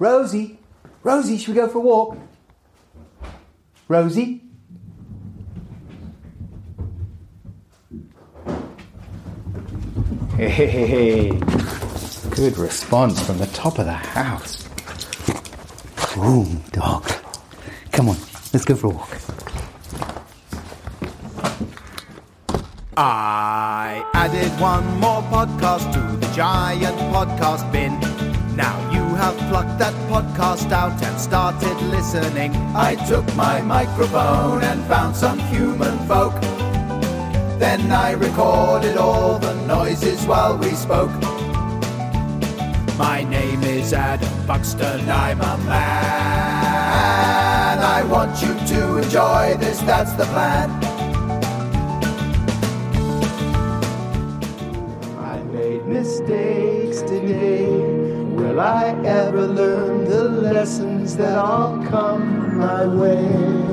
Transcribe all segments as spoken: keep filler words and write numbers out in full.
Rosie? Rosie, should we go for a walk? Rosie? Hey, good response from the top of the house. Boom, dog. Come on, let's go for a walk. I added one more podcast to the giant podcast bin. Now you have plucked that podcast out and started listening. I took my microphone and found some human folk. Then I recorded all the noises while we spoke. My name is Adam Buxton, I'm a man. I want you to enjoy this, that's the plan. I made mistakes today. Will I ever learn the lessons that all come my way?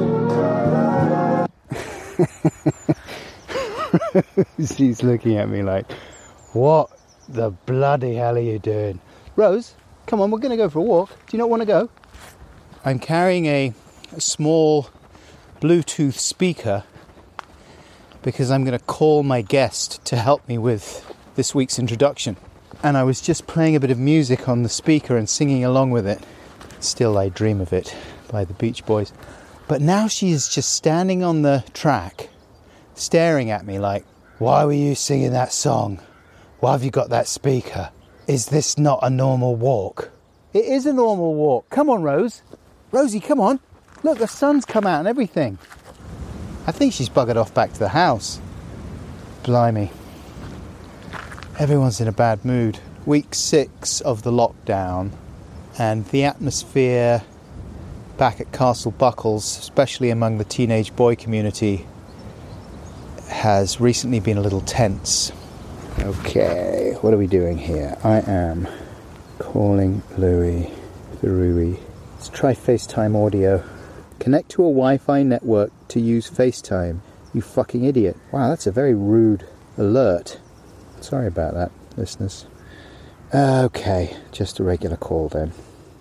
She's looking at me like, what the bloody hell are you doing? Rose, come on, we're going to go for a walk. Do you not want to go? I'm carrying a, a small Bluetooth speaker because I'm going to call my guest to help me with this week's introduction. And I was just playing a bit of music on the speaker and singing along with it. Still I Dream of It by the Beach Boys. But now she is just standing on the track, staring at me like, why were you singing that song? Why have you got that speaker? Is this not a normal walk? It is a normal walk. Come on, Rose. Rosie, come on. Look, the sun's come out and everything. I think she's buggered off back to the house. Blimey. Everyone's in a bad mood. Week six of the lockdown, and the atmosphere back at Castle Buckles, especially among the teenage boy community, has recently been a little tense. Okay, what are we doing here? I am calling Louis Theroux. Let's try FaceTime audio. Connect to a Wi-Fi network to use FaceTime. You fucking idiot. Wow, that's a very rude alert. Sorry about that, listeners. Okay, just a regular call then.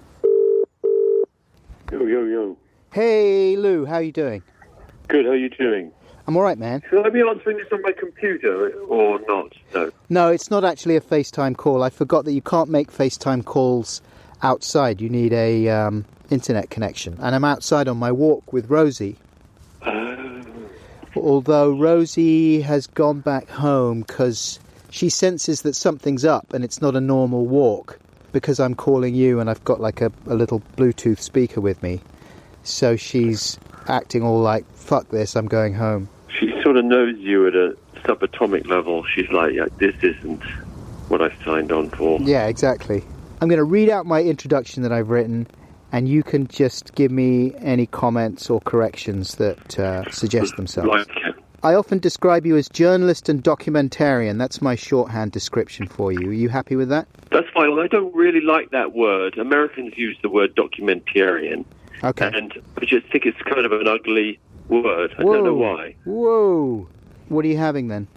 Yo, yo, yo. Hey, Lou, how are you doing? Good, how are you doing? I'm all right, man. Should I be answering this on my computer or not? No. No, it's not actually a FaceTime call. I forgot that you can't make FaceTime calls outside. You need a um, internet connection. And I'm outside on my walk with Rosie. Uh... Although Rosie has gone back home because she senses that something's up and it's not a normal walk because I'm calling you and I've got like a, a little Bluetooth speaker with me. So she's acting all like, fuck this, I'm going home. She sort of knows you at a subatomic level. She's like, yeah, this isn't what I signed on for. Yeah, exactly. I'm going to read out my introduction that I've written, and you can just give me any comments or corrections that uh, suggest themselves. Like, I often describe you as journalist and documentarian. That's my shorthand description for you. Are you happy with that? That's fine. Well, I don't really like that word. Americans use the word documentarian. Okay. And I just think it's kind of an ugly word. I Whoa. don't know why. Whoa. What are you having then?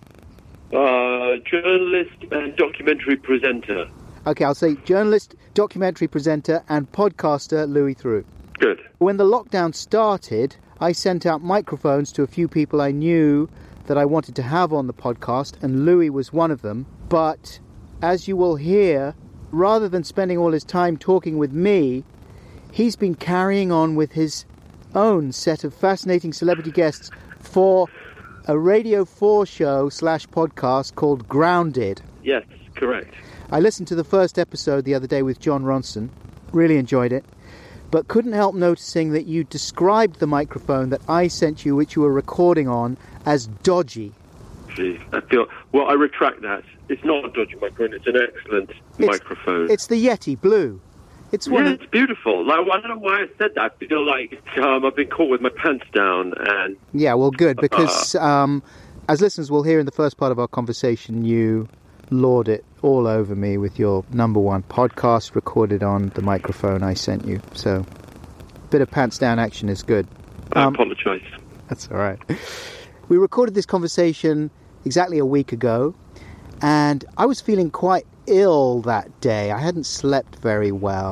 Uh, journalist and documentary presenter. Okay, I'll say journalist, documentary presenter and podcaster Louis Theroux. Good. When the lockdown started, I sent out microphones to a few people I knew that I wanted to have on the podcast, and Louis was one of them. But as you will hear, rather than spending all his time talking with me, he's been carrying on with his own set of fascinating celebrity guests for a Radio four show slash podcast called Grounded. Yes, correct. I listened to the first episode the other day with John Ronson. Really enjoyed it. But couldn't help noticing that you described the microphone that I sent you, which you were recording on, as dodgy. Gee, I feel... Well, I retract that. It's not a dodgy microphone. It's an excellent It's, microphone. It's the Yeti Blue. It's one yeah, of... it's beautiful. Like, I don't know why I said that. I feel like um, I've been caught with my pants down and... Yeah, well, good, because uh, um, as listeners will hear in the first part of our conversation, you lord it all over me with your number one podcast recorded on the microphone I sent you. So, a bit of pants down action is good. I Um, apologise. That's all right. We recorded this conversation exactly a week ago, and I was feeling quite ill that day. I hadn't slept very well,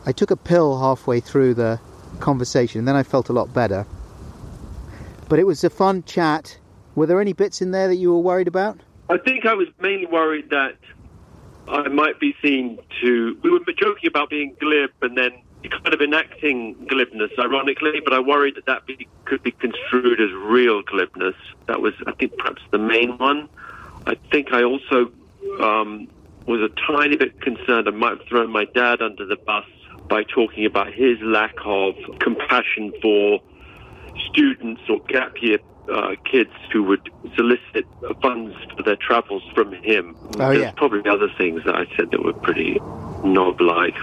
I took a pill halfway through the conversation, and then I felt a lot better. But it was a fun chat. Were there any bits in there that you were worried about? I think I was mainly worried that I might be seen to... We were joking about being glib and then kind of enacting glibness, ironically, but I worried that that be, could be construed as real glibness. That was, I think, perhaps the main one. I think I also um, was a tiny bit concerned I might have thrown my dad under the bus by talking about his lack of compassion for students or gap year uh, kids who would solicit funds for their travels from him. Oh, There's yeah. probably other things that I said that were pretty knob-like.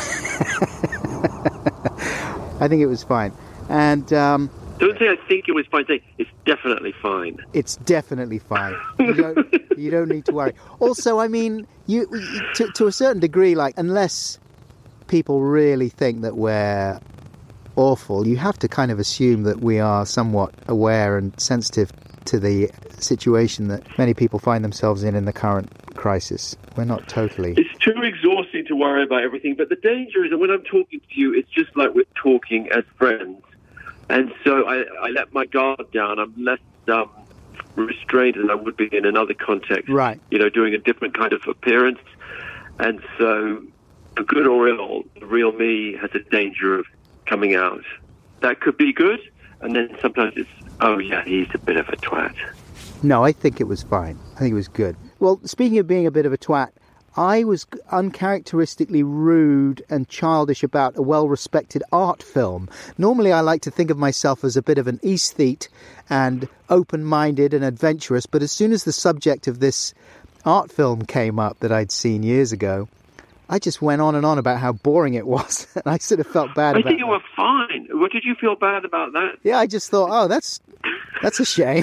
I think it was fine. And um, Don't say I think it was fine. Say it's definitely fine. it's definitely fine. You don't, you don't need to worry. Also, I mean, you to, to a certain degree, like, unless people really think that we're awful, you have to kind of assume that we are somewhat aware and sensitive to the situation that many people find themselves in in the current crisis. We're not totally... It's too exhausting to worry about everything, but the danger is that when I'm talking to you, it's just like we're talking as friends. And so I, I let my guard down. I'm less um, restrained than I would be in another context. Right. You know, doing a different kind of appearance. And so, for good or ill, the real me has a danger of coming out. That could be good, and then sometimes it's, oh yeah, he's a bit of a twat. No, I think it was fine. I think it was good. Well, speaking of being a bit of a twat, I was uncharacteristically rude and childish about a well-respected art film. Normally I like to think of myself as a bit of an aesthete and open-minded and adventurous, but as soon as the subject of this art film came up that I'd seen years ago, I just went on and on about how boring it was, and I sort of felt bad I about think you that. were fine. What did you feel bad about that? Yeah, I just thought, oh, that's that's a shame.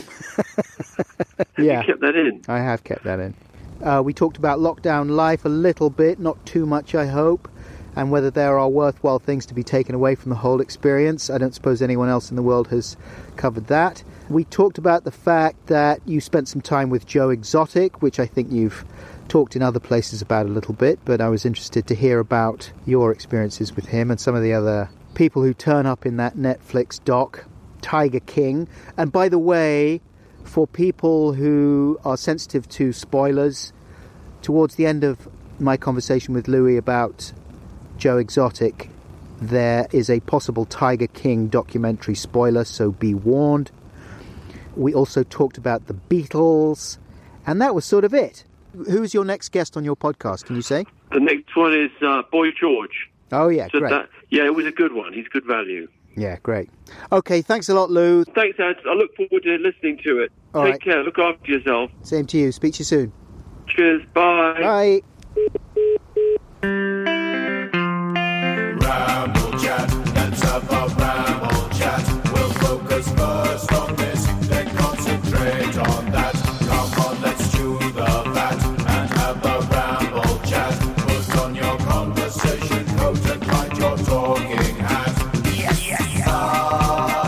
Yeah, You kept that in. I have kept that in. Uh, we talked about lockdown life a little bit, not too much, I hope, and whether there are worthwhile things to be taken away from the whole experience. I don't suppose anyone else in the world has covered that. We talked about the fact that you spent some time with Joe Exotic, which I think you've talked in other places about a little bit, but I was interested to hear about your experiences with him and some of the other people who turn up in that Netflix doc, Tiger King. And by the way, for people who are sensitive to spoilers, towards the end of my conversation with Louis about Joe Exotic, there is a possible Tiger King documentary spoiler, so be warned. We also talked about the Beatles, and that was sort of it. Who's your next guest on your podcast, can you say? The next one is uh, Boy George. Oh, yeah, So great. that, yeah, it was a good one. He's good value. Yeah, great. Okay, thanks a lot, Lou. Thanks, Ed. I look forward to listening to it. All Take right. care. Look after yourself. Same to you. Speak to you soon. Cheers. Bye. Bye. Ramble chat, let's have a ramble chat. We'll focus first on this, then concentrate on that. Come on, let's chew the fat and have a ramble chat. Put on your conversation coat and find your talking hat. Yes, yes, yes.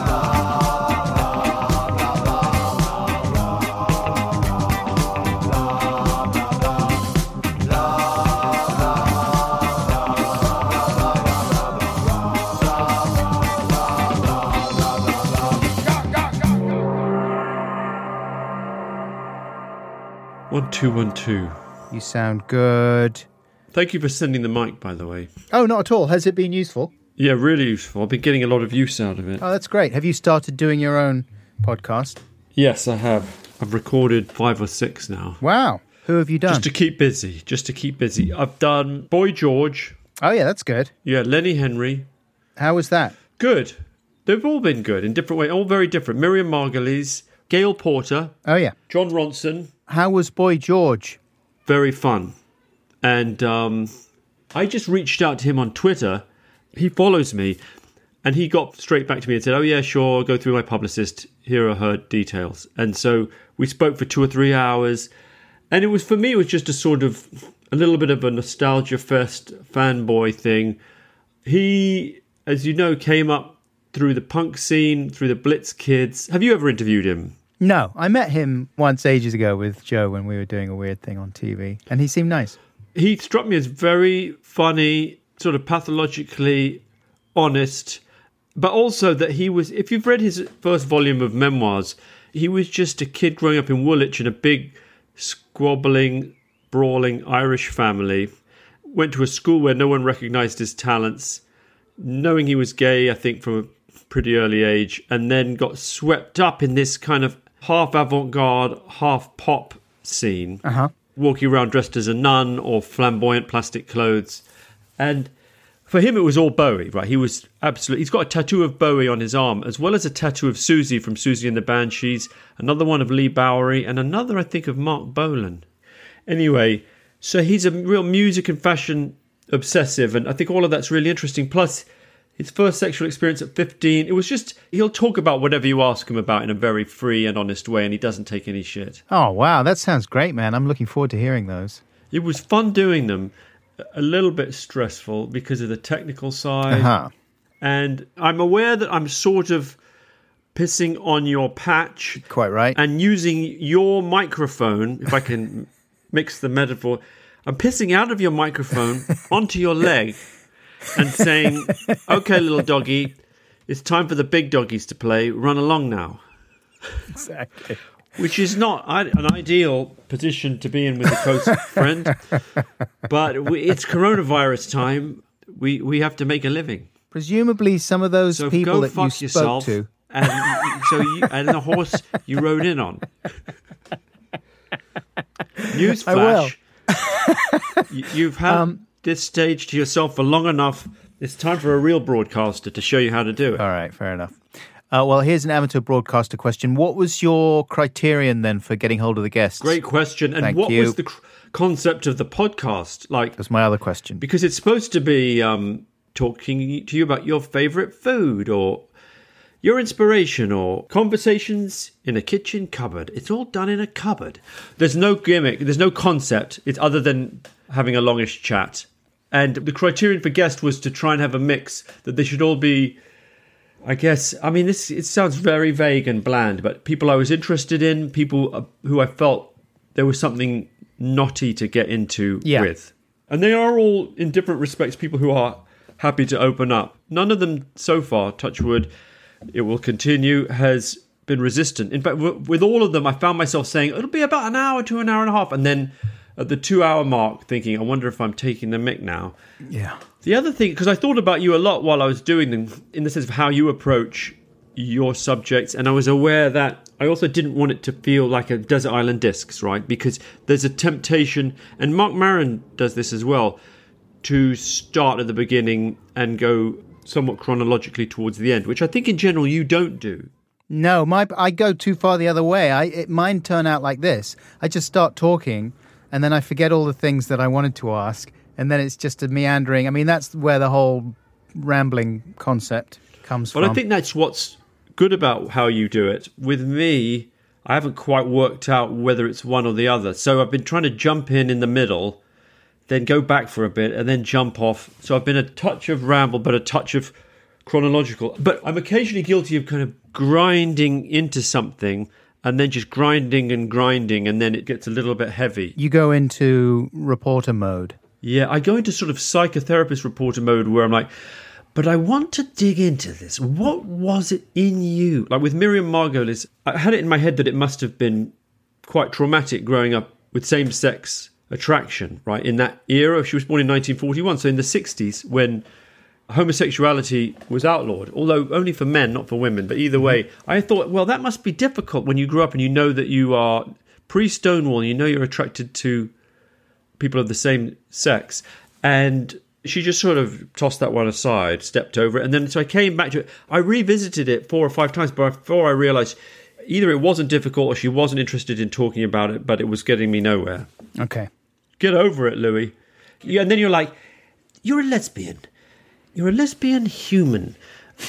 One, two, one, two. You sound good. Thank you for sending the mic, by the way. Oh, not at all. Has it been useful? Yeah, really useful. I've been getting a lot of use out of it. Oh, that's great. Have you started doing your own podcast? Yes, I have. I've recorded five or six now. Wow. Who have you done? Just to keep busy. Just to keep busy. I've done Boy George. Oh, yeah, that's good. Yeah, Lenny Henry. How was that? Good. They've all been good in different ways. All very different. Miriam Margolyes, Gail Porter, Oh, yeah. John Ronson. How was Boy George? Very fun. And um, I just reached out to him on Twitter. He follows me. And he got straight back to me and said, oh, yeah, sure, go through my publicist. Here are her details. And so we spoke for two or three hours. And it was, for me, it was just a sort of, a little bit of a nostalgia fest fanboy thing. He, as you know, came up through the punk scene, through the Blitz Kids. Have you ever interviewed him? No, I met him once ages ago with Joe when we were doing a weird thing on T V. And he seemed nice. He struck me as very funny, sort of pathologically honest, but also that he was, if you've read his first volume of memoirs, he was just a kid growing up in Woolwich in a big, squabbling, brawling Irish family, went to a school where no one recognised his talents, knowing he was gay, I think, from a pretty early age, and then got swept up in this kind of half avant-garde, half pop scene, Uh-huh. walking around dressed as a nun or flamboyant plastic clothes. And for him, it was all Bowie, right? He was absolutely... He's got a tattoo of Bowie on his arm, as well as a tattoo of Susie from Susie and the Banshees, another one of Lee Bowery, and another, I think, of Mark Bolan. Anyway, so he's a real music and fashion obsessive, and I think all of that's really interesting. Plus, his first sexual experience at fifteen, it was just... He'll talk about whatever you ask him about in a very free and honest way, and he doesn't take any shit. Oh, wow. That sounds great, man. I'm looking forward to hearing those. It was fun doing them. A little bit stressful because of the technical side. Uh-huh. And I'm aware that I'm sort of pissing on your patch. Quite right. And using your microphone, if I can mix the metaphor, I'm pissing out of your microphone onto your leg and saying, okay, little doggy, it's time for the big doggies to play. Run along now. Exactly. Which is not an ideal position to be in with a close friend. But we, it's coronavirus time. We we have to make a living. Presumably some of those so people go that fuck you spoke yourself to. And, so you, and the horse you rode in on. Newsflash. you, you've had um, this stage to yourself for long enough. It's time for a real broadcaster to show you how to do it. All right, fair enough. Uh, well, here's an amateur broadcaster question. What was your criterion then for getting hold of the guests? Great question. And Thank what you. was the cr- concept of the podcast? Like, That's my other question. Because it's supposed to be um, talking to you about your favourite food or your inspiration or conversations in a kitchen cupboard. It's all done in a cupboard. There's no gimmick. There's no concept. It's other than having a longish chat. And the criterion for guest was to try and have a mix that they should all be... I guess, I mean, this it sounds very vague and bland, but people I was interested in, people who I felt there was something knotty to get into yeah. with. And they are all, in different respects, people who are happy to open up. None of them so far, touch wood, it will continue, has been resistant. In fact, w- with all of them, I found myself saying, it'll be about an hour to an hour and a half. And then at the two-hour mark, thinking, I wonder if I'm taking the mick now. Yeah. The other thing, because I thought about you a lot while I was doing them, in the sense of how you approach your subjects, and I was aware that I also didn't want it to feel like a Desert Island Discs, right? Because there's a temptation, and Mark Maron does this as well, to start at the beginning and go somewhat chronologically towards the end, which I think in general you don't do. No, my I go too far the other way. I it, mine turn out like this. I just start talking, and then I forget all the things that I wanted to ask. And then it's just a meandering. I mean, that's where the whole rambling concept comes but from. But I think that's what's good about how you do it. With me, I haven't quite worked out whether it's one or the other. So I've been trying to jump in in the middle, then go back for a bit, and then jump off. So I've been a touch of ramble, but a touch of chronological. But I'm occasionally guilty of kind of grinding into something and then just grinding and grinding, and then it gets a little bit heavy. You go into reporter mode. Yeah, I go into sort of psychotherapist reporter mode where I'm like, but I want to dig into this. What was it in you? Like with Miriam Margolyes, I had it in my head that it must have been quite traumatic growing up with same-sex attraction, right? In that era, she was born in nineteen forty-one, so in the sixties when homosexuality was outlawed, although only for men, not for women. But either way, I thought, well, that must be difficult when you grew up and you know that you are pre-Stonewall, you know you're attracted to people of the same sex. And she just sort of tossed that one aside, stepped over it. And then so I came back to it. I revisited it four or five times before I realised either it wasn't difficult or she wasn't interested in talking about it, but it was getting me nowhere. Okay. Get over it, Louis. Yeah, and then you're like, you're a lesbian. You're a lesbian human.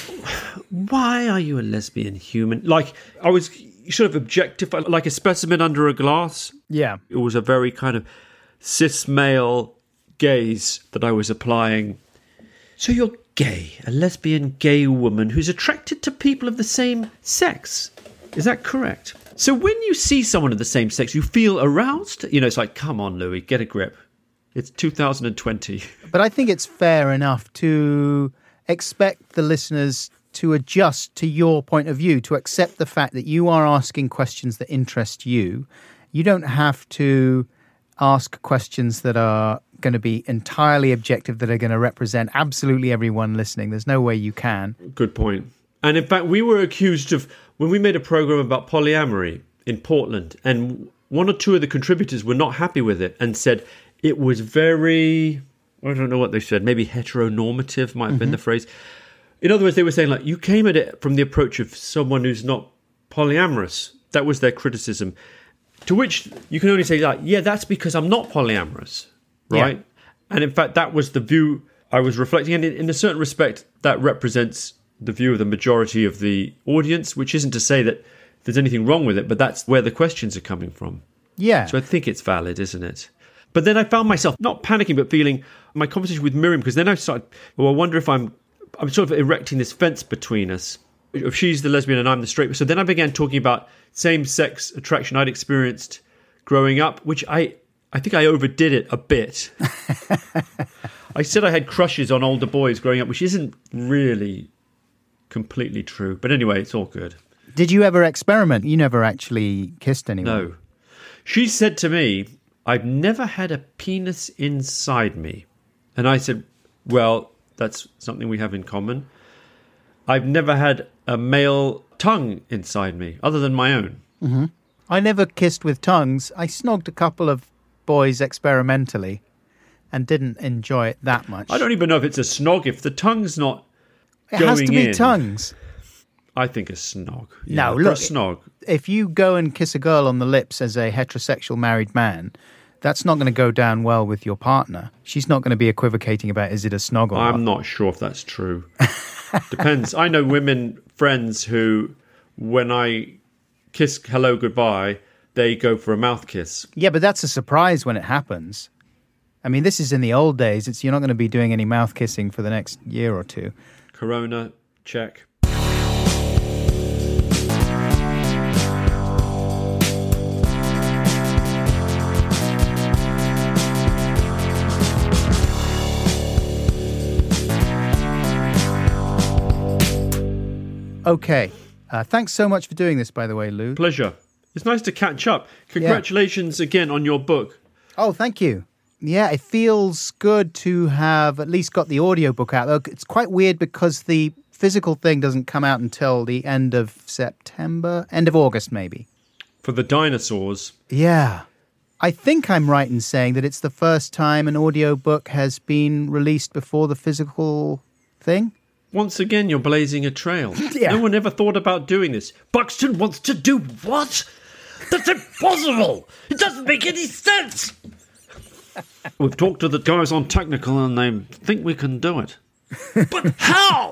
Why are you a lesbian human? Like, I was sort of objectified, like a specimen under a glass. Yeah. It was a very kind of cis male gaze that I was applying. So you're gay, a lesbian gay woman who's attracted to people of the same sex. Is that correct? So when you see someone of the same sex, you feel aroused? You know, it's like, come on, Louis, get a grip. It's two thousand twenty. But I think it's fair enough to expect the listeners to adjust to your point of view, to accept the fact that you are asking questions that interest you. You don't have to ask questions that are going to be entirely objective, that are going to represent absolutely everyone listening. There's no way you can. Good point. And in fact, we were accused of, when we made a program about polyamory in Portland, and one or two of the contributors were not happy with it and said it was very, I don't know what they said, maybe heteronormative might have mm-hmm. been the phrase. In other words, they were saying, like, you came at it from the approach of someone who's not polyamorous. That was their criticism. To which you can only say, like, yeah, that's because I'm not polyamorous, right? Yeah. And in fact, that was the view I was reflecting. And in a certain respect, that represents the view of the majority of the audience, which isn't to say that there's anything wrong with it, but that's where the questions are coming from. Yeah. So I think it's valid, isn't it? But then I found myself not panicking, but feeling my conversation with Miriam, because then I started, well, I wonder if I'm, I'm sort of erecting this fence between us. If she's the lesbian and I'm the straight. So then I began talking about same-sex attraction I'd experienced growing up, which I, I think I overdid it a bit. I said I had crushes on older boys growing up, which isn't really completely true. But anyway, it's all good. Did you ever experiment? You never actually kissed anyone? No. She said to me, I've never had a penis inside me. And I said, well, that's something we have in common. I've never had a male tongue inside me, other than my own. Mm-hmm. I never kissed with tongues. I snogged a couple of boys experimentally and didn't enjoy it that much. I don't even know if it's a snog if the tongue's not it going has to be in. Tongues. I think a snog. Yeah, no, look, a snog. If you go and kiss a girl on the lips as a heterosexual married man, that's not going to go down well with your partner. She's not going to be equivocating about, is it a snog or not? I'm not sure if that's true. Depends. I know women friends who, when I kiss hello goodbye, they go for a mouth kiss. Yeah, but that's a surprise when it happens. I mean, this is in the old days. It's you're not going to be doing any mouth kissing for the next year or two. Corona, check. Okay. Uh, thanks so much for doing this, by the way, Lou. Pleasure. It's nice to catch up. Congratulations yeah. again on your book. Oh, thank you. Yeah, it feels good to have at least got the audiobook out. It's quite weird because the physical thing doesn't come out until the end of September, end of August maybe. For the dinosaurs. Yeah. I think I'm right in saying that it's the first time an audiobook has been released before the physical thing. Once again, you're blazing a trail. Yeah. No one ever thought about doing this. Buxton wants to do what? That's impossible! It doesn't make any sense! We've talked to the guys on technical and they think we can do it. But how?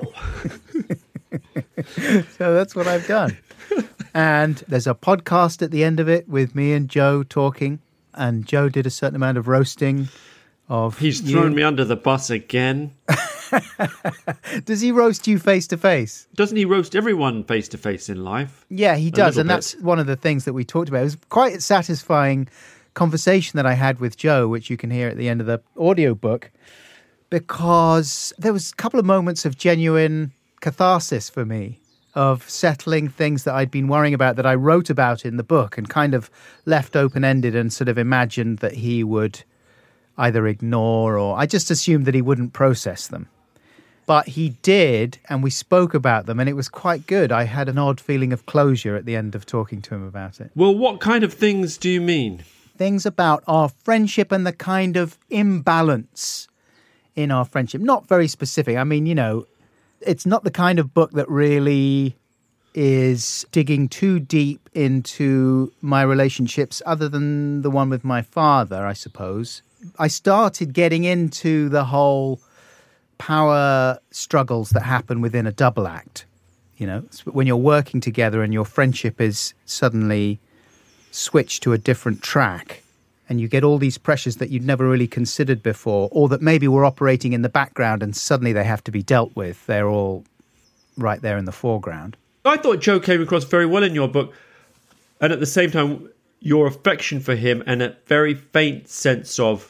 So that's what I've done. And there's a podcast at the end of it with me and Joe talking. And Joe did a certain amount of roasting of He's you. thrown me under the bus again. Does he roast you face to face? Doesn't he roast everyone face to face in life? Yeah, he does. And bit. That's one of the things that we talked about. It was quite a satisfying conversation that I had with Joe, which you can hear at the end of the audiobook, because there was a couple of moments of genuine catharsis for me, of settling things that I'd been worrying about that I wrote about in the book and kind of left open-ended and sort of imagined that he would either ignore or I just assumed that he wouldn't process them. But he did, and we spoke about them, and it was quite good. I had an odd feeling of closure at the end of talking to him about it. Well, what kind of things do you mean? Things about our friendship and the kind of imbalance in our friendship. Not very specific. I mean, you know, it's not the kind of book that really is digging too deep into my relationships other than the one with my father, I suppose. I started getting into the whole power struggles that happen within a double act. You know, when you're working together and your friendship is suddenly switched to a different track and you get all these pressures that you'd never really considered before, or that maybe were operating in the background and suddenly they have to be dealt with. They're all right there in the foreground. I thought Joe came across very well in your book, and at the same time, your affection for him and a very faint sense of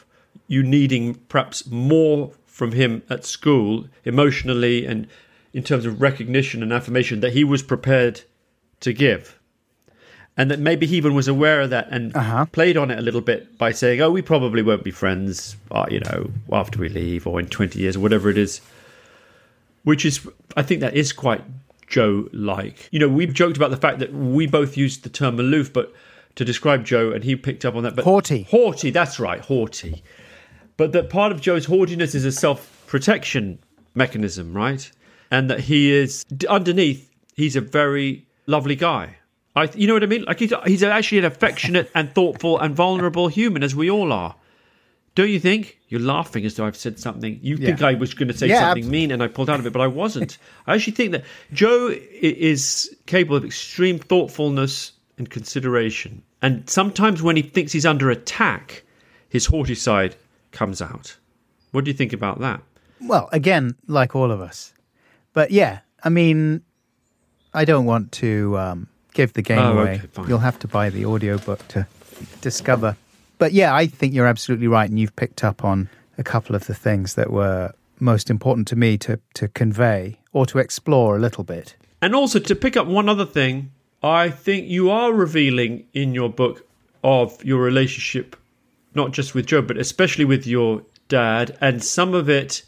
you needing perhaps more from him at school, emotionally and in terms of recognition and affirmation, that he was prepared to give. And that maybe he even was aware of that and Uh-huh. played on it a little bit by saying, oh, we probably won't be friends, uh, you know, after we leave or in twenty years or whatever it is. Which is, I think that is quite Joe-like. You know, we've joked about the fact that we both used the term aloof, but to describe Joe, and he picked up on that. But Haughty. Haughty, that's right, haughty. But that part of Joe's haughtiness is a self-protection mechanism, right? And that he is, underneath, he's a very lovely guy. I, you know what I mean? Like he's, he's actually an affectionate and thoughtful and vulnerable human, as we all are. Don't you think? You're laughing as though I've said something. You Yeah. think I was going to say Yeah, something abs- mean and I pulled out of it, but I wasn't. I actually think that Joe i- is capable of extreme thoughtfulness and consideration. And sometimes when he thinks he's under attack, his haughty side comes out. What do you think about that? Well, again, like all of us. But yeah, I mean, I don't want to um, give the game Oh, away. okay, fine. You'll have to buy the audiobook to discover. But yeah, I think you're absolutely right. And you've picked up on a couple of the things that were most important to me to, to convey or to explore a little bit. And also to pick up one other thing, I think you are revealing in your book of your relationship, not just with Joe, but especially with your dad. And some of it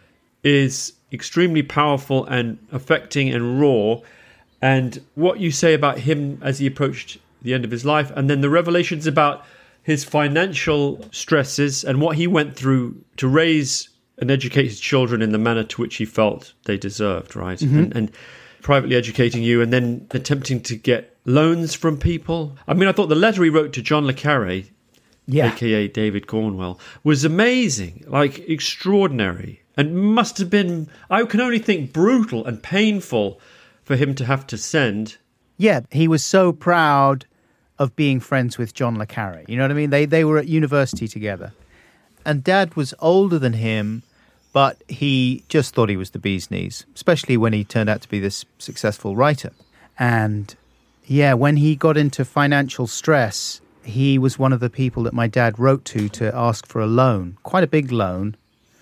is extremely powerful and affecting and raw. And what you say about him as he approached the end of his life, and then the revelations about his financial stresses and what he went through to raise and educate his children in the manner to which he felt they deserved, right? Mm-hmm. And, and privately educating you and then attempting to get loans from people. I mean, I thought the letter he wrote to John le Carré, Yeah. a k a. David Cornwell, was amazing, like extraordinary, and must have been, I can only think, brutal and painful for him to have to send. Yeah, he was so proud of being friends with John le Carré. You know what I mean? They they were at university together. And Dad was older than him, but he just thought he was the bee's knees, especially when he turned out to be this successful writer. And yeah, when he got into financial stress, he was one of the people that my dad wrote to to ask for a loan, quite a big loan.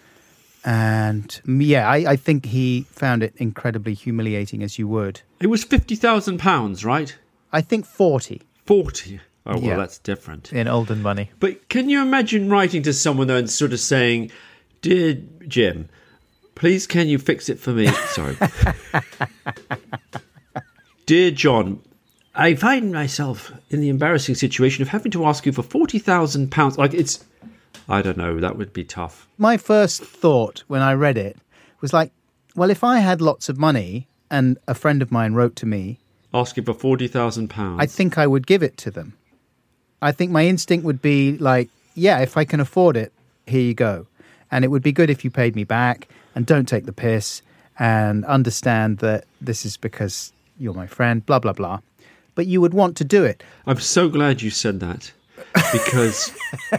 And yeah, I, I think he found it incredibly humiliating, as you would. It was fifty thousand pounds, right? I think forty forty. Oh, well, Yeah. that's different. in olden money. But can you imagine writing to someone though and sort of saying, "Dear Jim, please can you fix it for me?" Sorry. "Dear John, I find myself in the embarrassing situation of having to ask you for forty thousand pounds. Like it's, I don't know, that would be tough. My first thought when I read it was like, well, if I had lots of money and a friend of mine wrote to me, Asking for forty thousand pounds. I think I would give it to them. I think my instinct would be like, yeah, if I can afford it, here you go. And it would be good if you paid me back and don't take the piss and understand that this is because you're my friend, blah, blah, blah. But you would want to do it. I'm so glad you said that because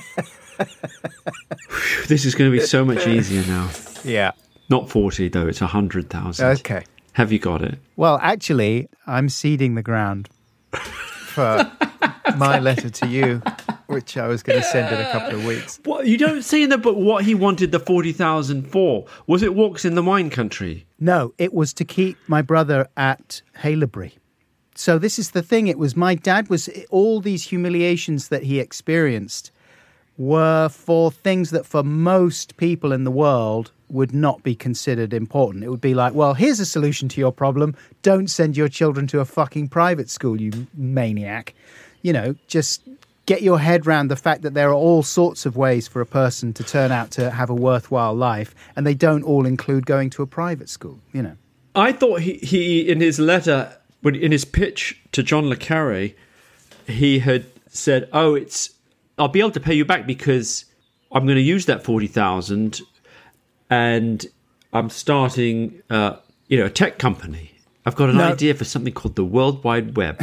this is going to be so much easier now. Yeah. Not forty though, it's one hundred thousand. Okay. Have you got it? Well, actually, I'm seeding the ground for my letter to you, which I was going to send in a couple of weeks. What you don't say in the book what he wanted the forty thousand for? Was it walks in the wine country? No, it was to keep my brother at Haileybury. So this is the thing. It was my dad was all these humiliations that he experienced were for things that for most people in the world would not be considered important. It would be like, well, here's a solution to your problem. Don't send your children to a fucking private school, you maniac. You know, just get your head around the fact that there are all sorts of ways for a person to turn out to have a worthwhile life, and they don't all include going to a private school, you know. I thought he, he in his letter, when in his pitch to John le Carré, he had said, oh, it's I'll be able to pay you back because I'm going to use that forty thousand and I'm starting, uh, you know, a tech company. I've got an No. idea for something called the World Wide Web.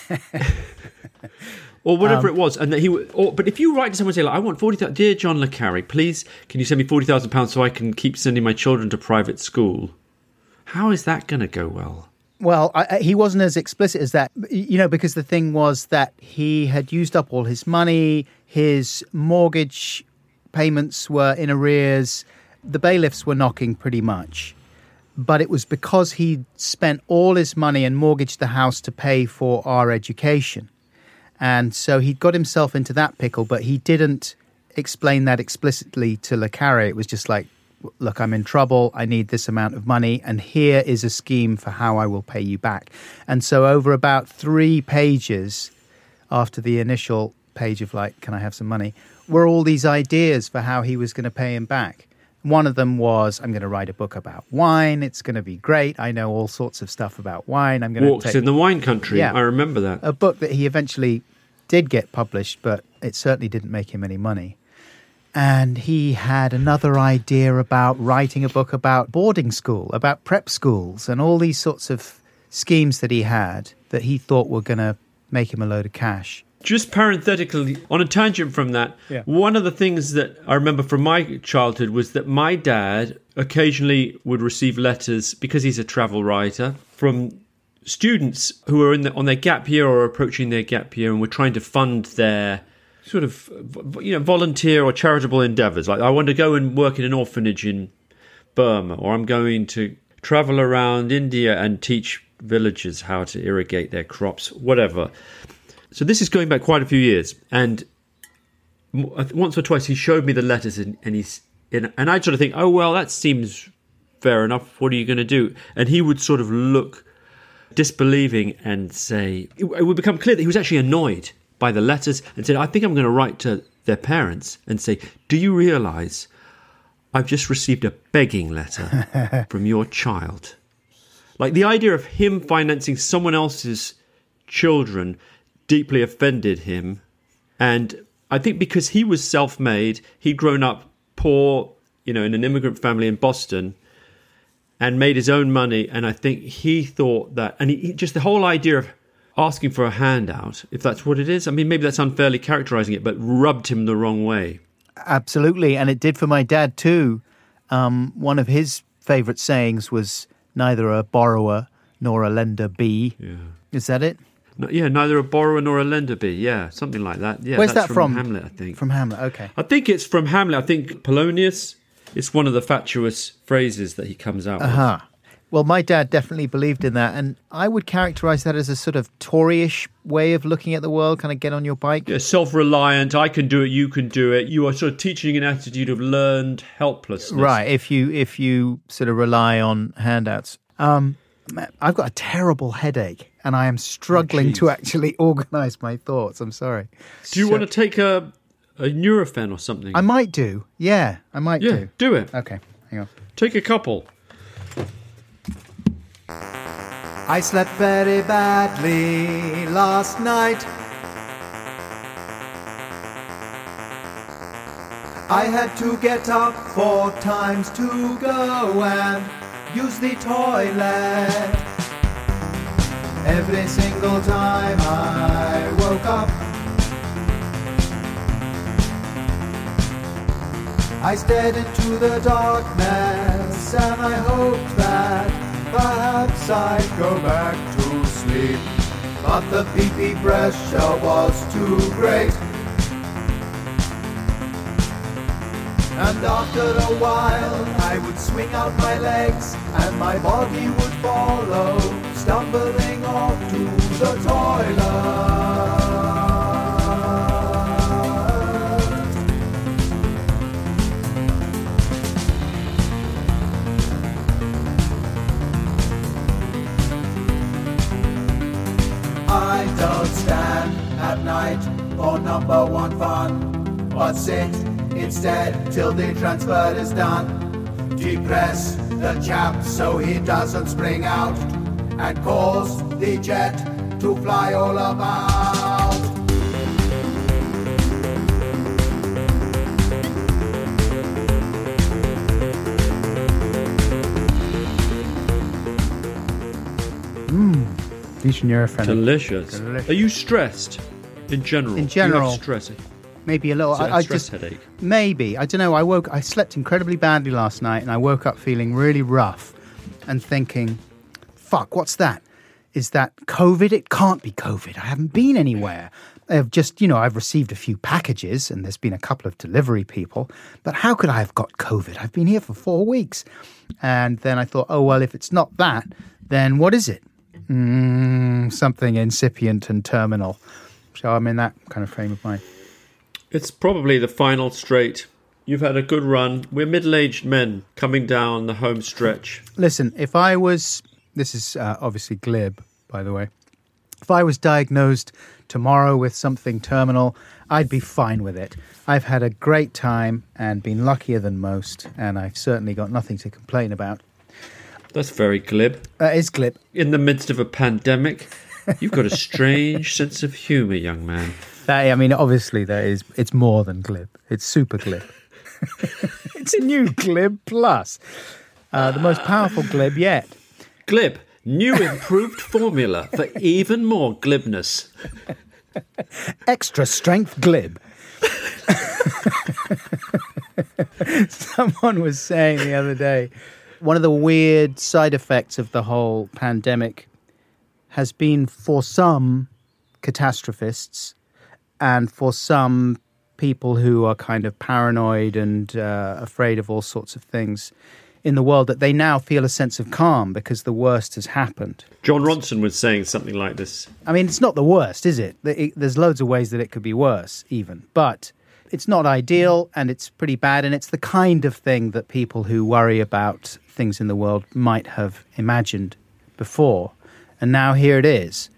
Or whatever Um, it was. And that he, would- or, but if you write to someone and say, like, I want forty thousand, dear John le Carré, please, can you send me forty thousand pounds so I can keep sending my children to private school? How is that going to go well? Well, I, I- he wasn't as explicit as that, you know, because the thing was that he had used up all his money. His mortgage payments were in arrears. The bailiffs were knocking pretty much. But it was because he'd spent all his money and mortgaged the house to pay for our education. And so he'd got himself into that pickle, but he didn't explain that explicitly to Le Carre. It was just like, look, I'm in trouble. I need this amount of money. And here is a scheme for how I will pay you back. And so over about three pages after the initial page of like, can I have some money, were all these ideas for how he was going to pay him back. One of them was, I'm going to write a book about wine. It's going to be great. I know all sorts of stuff about wine. I'm going Walks to take... in the Wine Country. Yeah. I remember that. A book that he eventually did get published, but it certainly didn't make him any money. And he had another idea about writing a book about boarding school, about prep schools, and all these sorts of schemes that he had that he thought were going to make him a load of cash. Just parenthetically, on a tangent from that, Yeah. one of the things that I remember from my childhood was that my dad occasionally would receive letters, because he's a travel writer, from students who are in the, on their gap year or approaching their gap year and were trying to fund their sort of, you know, volunteer or charitable endeavours. Like, I want to go and work in an orphanage in Burma, or I'm going to travel around India and teach villagers how to irrigate their crops, whatever. So this is going back quite a few years, and once or twice he showed me the letters, and, and he's and I sort of think, oh well, that seems fair enough. What are you going to do? And he would sort of look disbelieving and say, it would become clear that he was actually annoyed by the letters, and said, I think I'm going to write to their parents and say, do you realise I've just received a begging letter from your child? Like, the idea of him financing someone else's children deeply offended him. And I think because he was self-made, he'd grown up poor, you know, in an immigrant family in Boston, and made his own money. And I think he thought that, and he, he, just the whole idea of asking for a handout, if that's what it is, I mean, maybe that's unfairly characterising it, but rubbed him the wrong way. Absolutely, and it did for my dad too. Um, one of his favourite sayings was, neither a borrower nor a lender be. Yeah. Is that it? No, yeah, neither a borrower nor a lender be. Yeah, something like that. Yeah, Where's that's that from? From Hamlet, I think. From Hamlet, okay. I think it's from Hamlet. I think Polonius. It's one of the fatuous phrases that he comes out Uh-huh. with. Well, my dad definitely believed in that, and I would characterise that as a sort of Tory-ish way of looking at the world, kind of get on your bike. Yeah, self-reliant, I can do it, you can do it. You are sort of teaching an attitude of learned helplessness. Right, if you if you sort of rely on handouts. Um, I've got a terrible headache, and I am struggling Oh, to actually organise my thoughts. I'm sorry. Do you So- want to take a, a Nurofen or something? I might do. Yeah, I might yeah, do. do it. Okay, hang on. Take a couple. I slept very badly last night. I had to get up four times to go and use the toilet. Every single time I woke up, I stared into the darkness and I hoped that perhaps I'd go back to sleep. But the pee-pee pressure was too great. And after a while I would swing out my legs and my body would follow, stumbling off to the toilet. I don't stand at night for number one fun, but sit instead till the transfer is done. Depress the chap so he doesn't spring out and cause the jet to fly all about. Nurofen. Delicious. Delicious. Are you stressed in general? In Do you general. have stress? Maybe a little. Is it a I, I stress just headache? maybe I don't know. I woke. I slept incredibly badly last night, and I woke up feeling really rough, and thinking, "Fuck, what's that? is that COVID? It can't be COVID. I haven't been anywhere. I've just, you know, I've received a few packages and there's been a couple of delivery people. But how could I have got COVID? I've been here for four weeks. And then I thought, oh, well, if it's not that, then what is it? Mm, something incipient and terminal. So I'm in that kind of frame of mind. It's probably the final straight. You've had a good run. We're middle-aged men coming down the home stretch. Listen, if I was, this is uh, obviously glib, by the way. If I was diagnosed tomorrow with something terminal, I'd be fine with it. I've had a great time and been luckier than most, and I've certainly got nothing to complain about. That's very glib. Uh, it's glib. In the midst of a pandemic, you've got a strange sense of humour, young man. That, I mean, obviously, there is. It's more than glib. It's super glib. It's a new Glib Plus. Uh, the most powerful glib yet. Glib. New improved formula for even more glibness. Extra strength glib. Someone was saying the other day, one of the weird side effects of the whole pandemic has been for some catastrophists and for some people who are kind of paranoid and uh, afraid of all sorts of things in the world, that they now feel a sense of calm because the worst has happened. John Ronson was saying something like this. I mean, it's not the worst, is it? There's loads of ways that it could be worse, even. But it's not ideal, and it's pretty bad, and it's the kind of thing that people who worry about things in the world might have imagined before. And now here it is.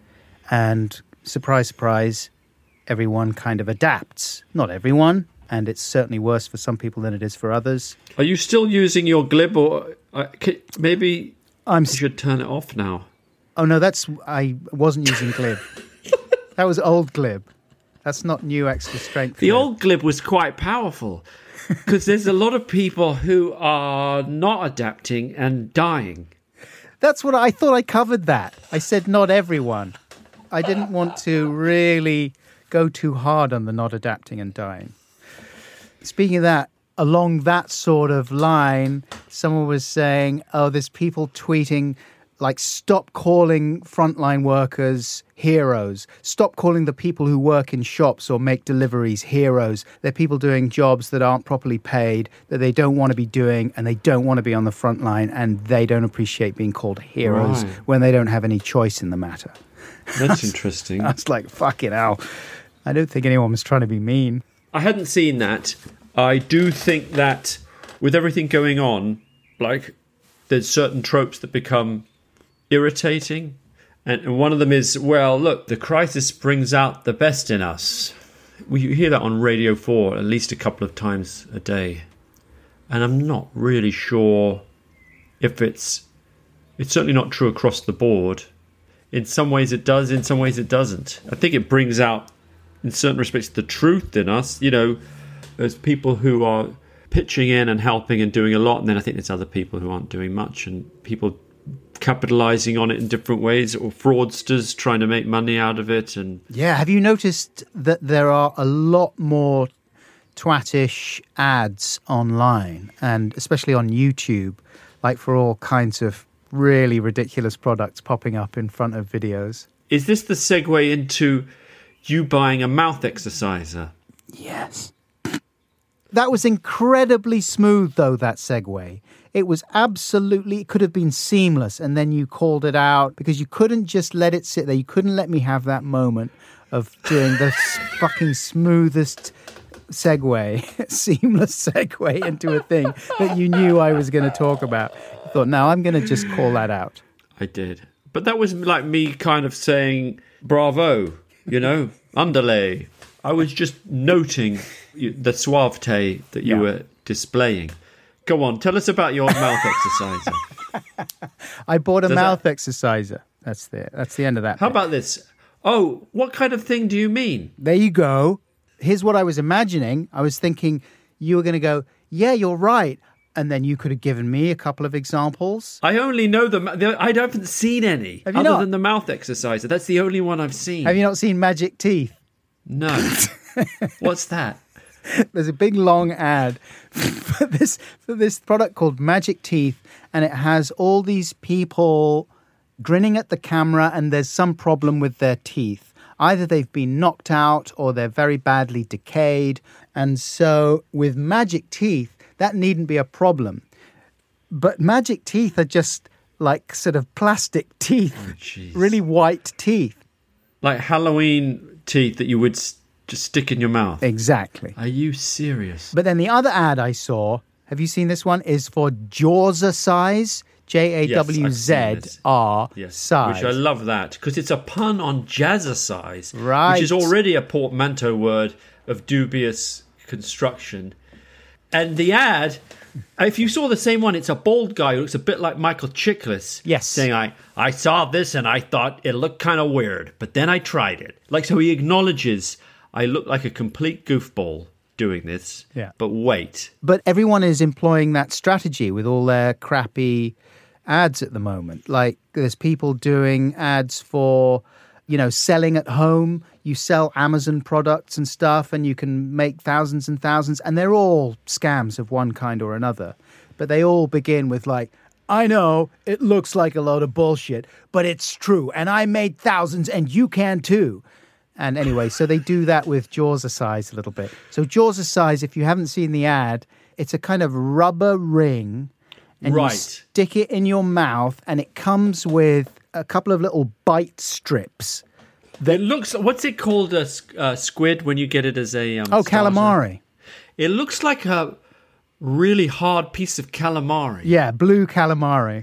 And surprise, surprise, everyone kind of adapts. Not everyone. And it's certainly worse for some people than it is for others. Are you still using your glib, or uh, can, maybe I'm you should turn it off now? Oh, no, that's... I wasn't using glib. That was old glib. That's not new extra strength. The glib. old glib was quite powerful because there's a lot of people who are not adapting and dying. That's what I thought. I covered that. I said not everyone. I didn't want to really go too hard on the not adapting and dying. Speaking of that, along that sort of line, someone was saying, oh, there's people tweeting, like, stop calling frontline workers heroes. Stop calling the people who work in shops or make deliveries heroes. They're people doing jobs that aren't properly paid, that they don't want to be doing, and they don't want to be on the front line, and they don't appreciate being called heroes right. when they don't have any choice in the matter. That's interesting. I was like, fucking hell. I don't think anyone was trying to be mean. I hadn't seen that. I do think that with everything going on, like, there's certain tropes that become irritating. And, and one of them is, well, look, the crisis brings out the best in us. We hear that on Radio four at least a couple of times a day. And I'm not really sure if it's... It's certainly not true across the board. In some ways it does, in some ways it doesn't. I think it brings out, in certain respects, the truth in us. You know, there's people who are pitching in and helping and doing a lot, and then I think there's other people who aren't doing much, and people capitalizing on it in different ways, or fraudsters trying to make money out of it. And yeah, have you noticed that there are a lot more twattish ads online, and especially on YouTube, like for all kinds of really ridiculous products popping up in front of videos? Is this the segue into you buying a mouth exerciser? Yes. That was incredibly smooth, though, that segue. It was absolutely, it could have been seamless, and then you called it out because you couldn't just let it sit there. You couldn't let me have that moment of doing the fucking smoothest segue, seamless segue into a thing that you knew I was going to talk about. I thought, no, I'm going to just call that out. I did. But that was like me kind of saying, bravo, you know, underlay. I was just noting the suavete that you yeah. were displaying. Go on, tell us about your mouth exerciser. I bought a Does mouth that... exerciser. That's the, that's the end of that. How bit. about this? Oh, what kind of thing do you mean? There you go. Here's what I was imagining. I was thinking you were going to go, yeah, you're right. And then you could have given me a couple of examples. I only know the... I haven't seen any have you other not? than the mouth exerciser. That's the only one I've seen. Have you not seen Magic Teeth? No. What's that? There's a big long ad for this for this product called Magic Teeth, and it has all these people grinning at the camera and there's some problem with their teeth. Either they've been knocked out or they're very badly decayed. And so with magic teeth, that needn't be a problem. But magic teeth are just like sort of plastic teeth, oh, really white teeth. Like Halloween teeth that you would s- just stick in your mouth. Exactly. Are you serious? But then the other ad I saw, have you seen this one, is for Jawzrsize. J A W Z R yes, size. Which I love that, because it's a pun on jazzercise, right. which is already a portmanteau word of dubious construction. And the ad, if you saw the same one, it's a bald guy who looks a bit like Michael Chiklis. Yes. Saying, I, I saw this and I thought it looked kind of weird, but then I tried it. Like, so he acknowledges, I look like a complete goofball doing this, yeah. but wait. But everyone is employing that strategy with all their crappy ads at the moment. Like, there's people doing ads for, you know, selling at home. You sell Amazon products and stuff and you can make thousands and thousands, and they're all scams of one kind or another. But they all begin with like, I know it looks like a load of bullshit, but it's true. And I made thousands and you can too. And anyway, so they do that with Jawzrsize a little bit. So Jawzrsize, if you haven't seen the ad, it's a kind of rubber ring. And right. you stick it in your mouth, and it comes with a couple of little bite strips. That it looks. What's it called? A uh, squid when you get it as a um, oh starter? Calamari. It looks like a really hard piece of calamari. Yeah, blue calamari.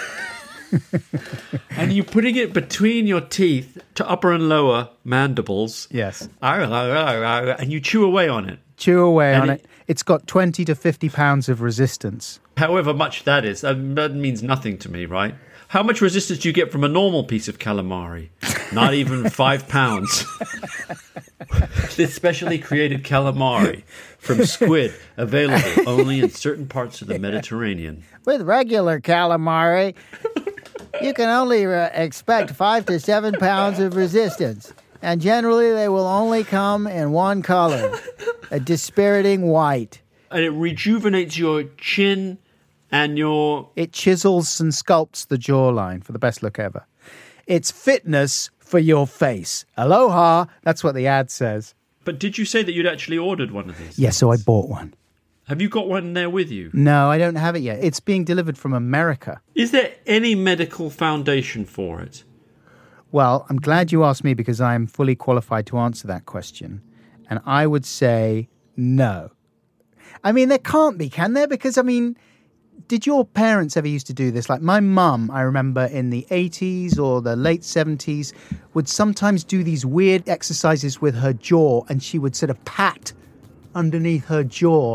And you're putting it between your teeth to upper and lower mandibles. Yes. And you chew away on it. Chew away and on it, it. It's got twenty to fifty pounds of resistance. However much that is, that means nothing to me, right? How much resistance do you get from a normal piece of calamari? Not even five pounds. This specially created calamari from squid, available only in certain parts of the Mediterranean. With regular calamari, you can only uh, expect five to seven pounds of resistance. And generally, they will only come in one color, a dispiriting white. And it rejuvenates your chin and your... It chisels and sculpts the jawline for the best look ever. It's fitness for your face. Aloha, that's what the ad says. But did you say that you'd actually ordered one of these? Yes, so I bought one. Have you got one there with you? No, I don't have it yet. It's being delivered from America. Is there any medical foundation for it? Well, I'm glad you asked me because I am fully qualified to answer that question. And I would say no. I mean, there can't be, can there? Because, I mean, did your parents ever used to do this? Like my mum, I remember in the eighties or the late seventies, would sometimes do these weird exercises with her jaw, and she would sort of pat underneath her jaw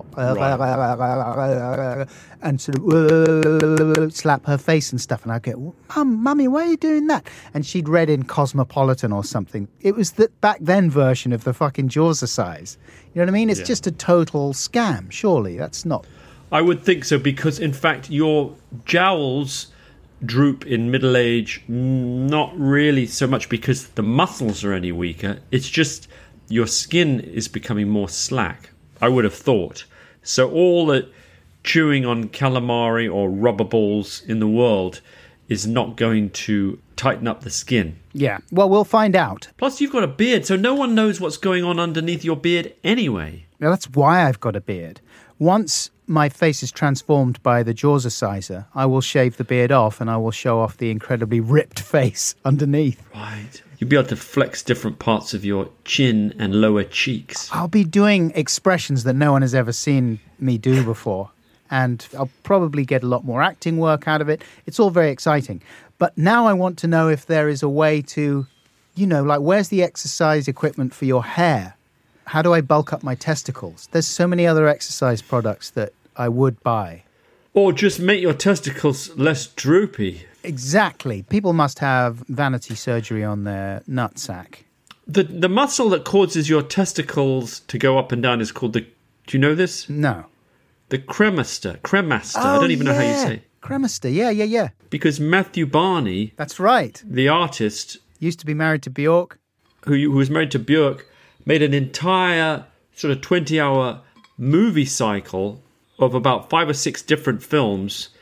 right. and sort of slap her face and stuff. And I'd go, Mum, Mummy, why are you doing that? And she'd read in Cosmopolitan or something. It was the back then version of the fucking Jawzrsize. You know what I mean? It's yeah. just a total scam, surely. That's not... I would think so, because in fact your jowls droop in middle age, not really so much because the muscles are any weaker. It's just... your skin is becoming more slack, I would have thought. So all the chewing on calamari or rubber balls in the world is not going to tighten up the skin. Yeah, well, we'll find out. Plus, you've got a beard, so no one knows what's going on underneath your beard anyway. Now, that's why I've got a beard. Once my face is transformed by the Jawzrsizer, I will shave the beard off and I will show off the incredibly ripped face underneath. Right. You'll be able to flex different parts of your chin and lower cheeks. I'll be doing expressions that no one has ever seen me do before. And I'll probably get a lot more acting work out of it. It's all very exciting. But now I want to know if there is a way to, you know, like where's the exercise equipment for your hair? How do I bulk up my testicles? There's so many other exercise products that I would buy. Or just make your testicles less droopy. Exactly. People must have vanity surgery on their nutsack. The the muscle that causes your testicles to go up and down is called the... Do you know this? No. The cremaster. Cremaster. Oh, I don't even yeah. know how you say it. Cremaster. Yeah, yeah, yeah. Because Matthew Barney... That's right. The artist... Used to be married to Bjork. Who, who was married to Bjork, made an entire sort of twenty-hour movie cycle of about five or six different films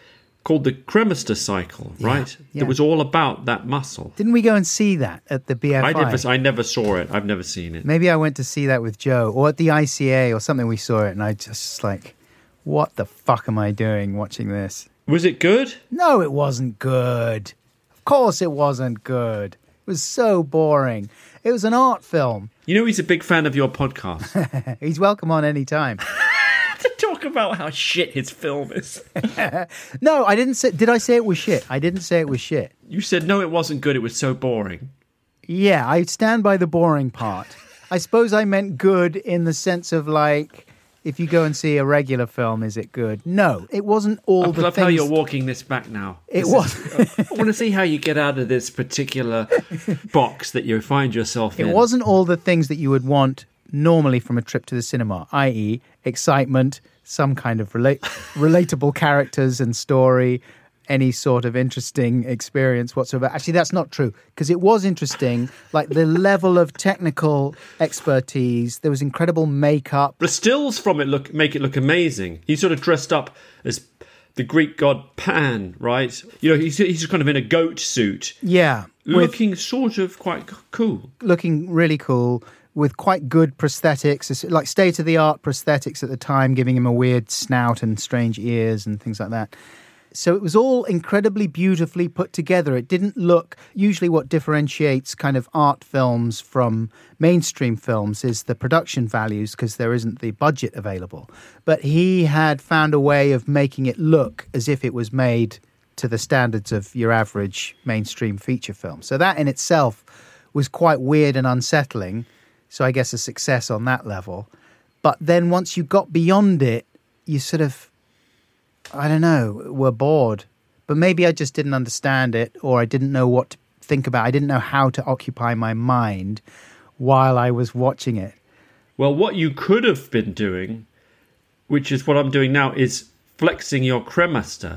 called the Cremaster cycle, right? yeah. That was all about that muscle. Didn't we go and see that at the B F I? I never, I never saw it. I've never seen it. Maybe I went to see that with Joe, or at the I C A or something. We saw it, and I just like, what the fuck am I doing watching this? Was it good? No, it wasn't good. Of course, it wasn't good. It was so boring. It was an art film. You know, he's a big fan of your podcast. He's welcome on any time. To talk about how shit his film is. No, I didn't say. Did I say it was shit? I didn't say it was shit. You said no, it wasn't good. It was so boring. Yeah, I stand by the boring part. I suppose I meant good in the sense of like, if you go and see a regular film, is it good? No, it wasn't all I the love things. how you're walking this back now. It This was. is- I want to see how you get out of this particular box that you find yourself in. It wasn't all the things that you would want normally from a trip to the cinema, that is excitement, some kind of relate, relatable characters and story, any sort of interesting experience whatsoever. Actually, that's not true, because it was interesting, like the level of technical expertise. There was incredible makeup. The stills from it look make it look amazing. He's sort of dressed up as the Greek god Pan, right? You know, he's he's kind of in a goat suit, Yeah, with looking sort of quite c- cool. looking really cool, with quite good prosthetics, like state-of-the-art prosthetics at the time, giving him a weird snout and strange ears and things like that. So it was all incredibly beautifully put together. It didn't look... Usually what differentiates kind of art films from mainstream films is the production values, because there isn't the budget available. But he had found a way of making it look as if it was made to the standards of your average mainstream feature film. So that in itself was quite weird and unsettling. So I guess a success on that level. But then once you got beyond it, you sort of... I don't know, were bored. But maybe I just didn't understand it, or I didn't know what to think about. I didn't know how to occupy my mind while I was watching it. Well, what you could have been doing, which is what I'm doing now, is flexing your cremaster.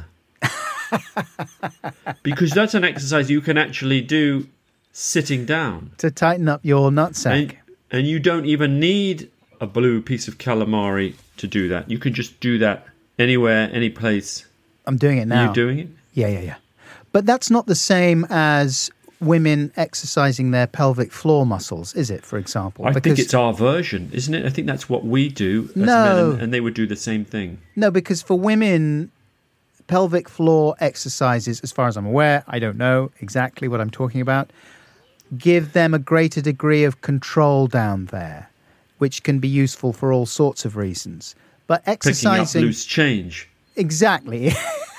Because that's an exercise you can actually do sitting down. To tighten up your nutsack. And, and you don't even need a blue piece of calamari to do that. You can just do that anywhere, any place. I'm doing it now. Are you doing it? Yeah, yeah, yeah. But that's not the same as women exercising their pelvic floor muscles, is it, for example? I because, think it's our version, isn't it? I think that's what we do as No. men, and, and they would do the same thing. No, because for women, pelvic floor exercises, as far as I'm aware, I don't know exactly what I'm talking about, give them a greater degree of control down there, which can be useful for all sorts of reasons. But exercising... Picking up loose change. Exactly.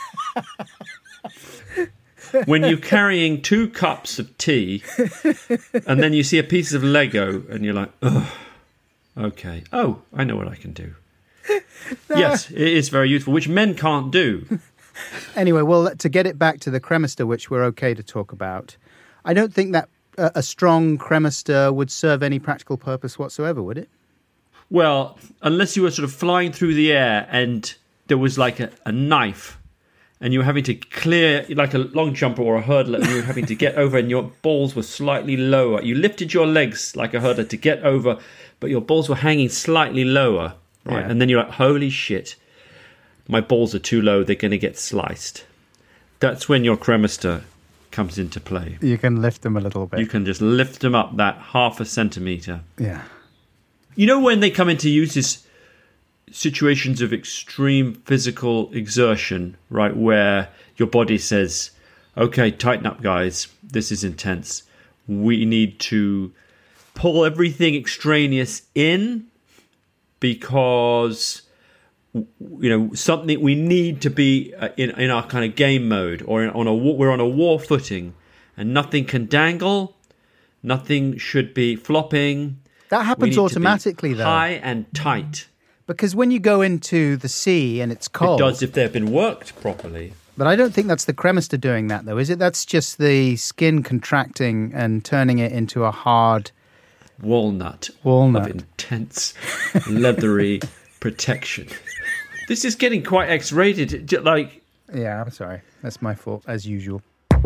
When you're carrying two cups of tea and then you see a piece of Lego and you're like, ugh, okay. Oh, I know what I can do. No. Yes, it is very useful, which men can't do. Anyway, well, to get it back to the cremaster, which we're okay to talk about, I don't think that uh, a strong cremaster would serve any practical purpose whatsoever, would it? Well, unless you were sort of flying through the air and there was like a, a knife and you were having to clear, like a long jumper or a hurdler, and you were having to get over and your balls were slightly lower. You lifted your legs like a hurdler to get over, but your balls were hanging slightly lower, right? Yeah. And then you're like, holy shit, my balls are too low, they're going to get sliced. That's when your cremaster comes into play. You can lift them a little bit. You can just lift them up that half a centimetre. Yeah. You know when they come into use is situations of extreme physical exertion, right, where your body says, okay, tighten up, guys, this is intense. We need to pull everything extraneous in because, you know, something we need to be in, in our kind of game mode, or in, on a we're on a war footing, and nothing can dangle, nothing should be flopping. That happens automatically, though. High and tight. Because when you go into the sea and it's cold... It does if they've been worked properly. But I don't think that's the cremaster doing that, though, is it? That's just the skin contracting and turning it into a hard... Walnut. Walnut. Of intense, leathery protection. This is getting quite X-rated. Like... Yeah, I'm sorry. That's my fault, as usual.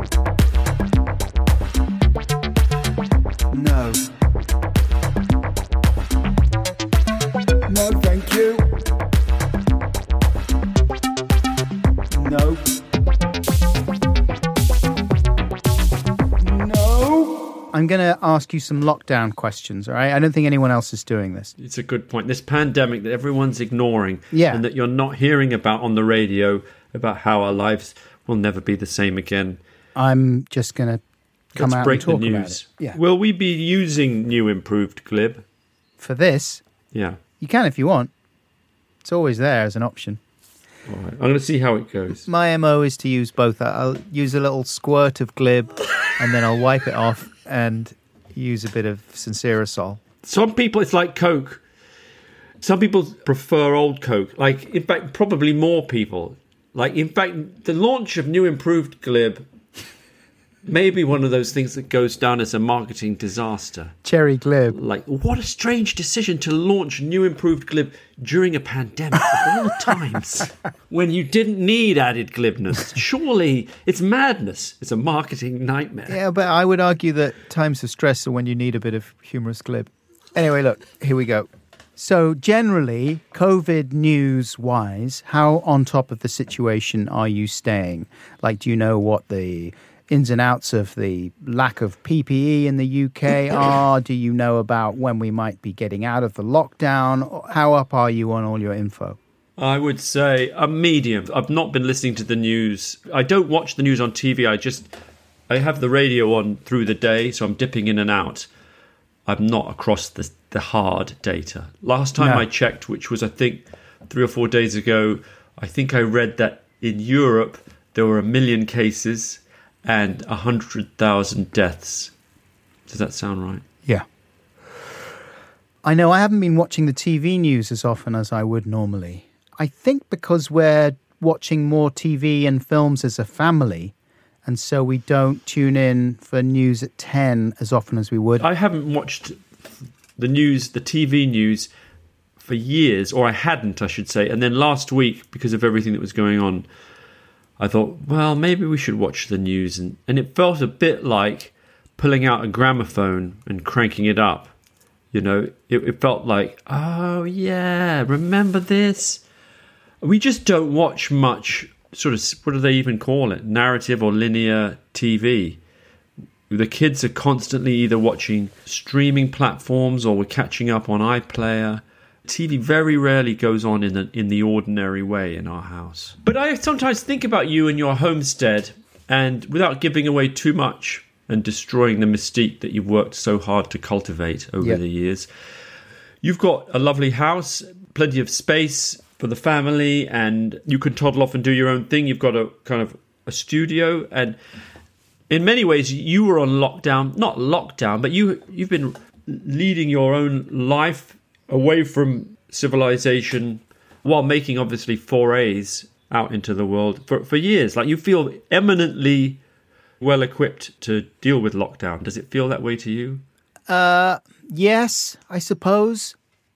No. No, thank you. No. I'm going to ask you some lockdown questions, all right? I don't think anyone else is doing this. It's a good point. This pandemic that everyone's ignoring, yeah. and that you're not hearing about on the radio, about how our lives will never be the same again. I'm just going to come Let's out break and talk the news. about it. Yeah. Will we be using new improved glib? For this? Yeah. You can if you want. It's always there as an option. All right. I'm going to see how it goes. My M O is to use both. I'll use a little squirt of glib and then I'll wipe it off and use a bit of Sincerosol. Some people, it's like Coke. Some people prefer old Coke. Like, in fact, probably more people. Like, in fact, the launch of new improved glib may be one of those things that goes down as a marketing disaster. Cherry glib. Like, what a strange decision to launch new improved glib during a pandemic of all the times when you didn't need added glibness. Surely it's madness. It's a marketing nightmare. Yeah, but I would argue that times of stress are when you need a bit of humorous glib. Anyway, look, here we go. So generally, COVID news-wise, how on top of the situation are you staying? Like, do you know what the ins and outs of the lack of P P E in the U K are? Do you know about when we might be getting out of the lockdown? How up are you on all your info? I would say a medium. I've not been listening to the news. I don't watch the news on T V. I just, I have the radio on through the day, so I'm dipping in and out. I'm not across the, the hard data. Last time No. I checked, which was, I think, three or four days ago, I think I read that in Europe there were a million cases and one hundred thousand deaths. Does that sound right? Yeah. I know I haven't been watching the T V news as often as I would normally. I think because we're watching more T V and films as a family, and so we don't tune in for news at ten as often as we would. I haven't watched the news, the T V news, for years, or I hadn't, I should say. And then last week, because of everything that was going on, I thought, well, maybe we should watch the news. And, and it felt a bit like pulling out a gramophone and cranking it up. You know, it, it felt like, oh, yeah, remember this? We just don't watch much sort of, what do they even call it? Narrative or linear T V. The kids are constantly either watching streaming platforms or we're catching up on iPlayer. T V very rarely goes on in the, in the ordinary way in our house. But I sometimes think about you and your homestead, and without giving away too much and destroying the mystique that you've worked so hard to cultivate over Yep. the years, you've got a lovely house, plenty of space for the family, and you can toddle off and do your own thing. You've got a kind of a studio, and in many ways you were on lockdown, not lockdown, but you, you've been leading your own life away from civilization while making obviously forays out into the world for, for years. Like, you feel eminently well equipped to deal with lockdown. Does it feel that way to you? Uh, yes, I suppose.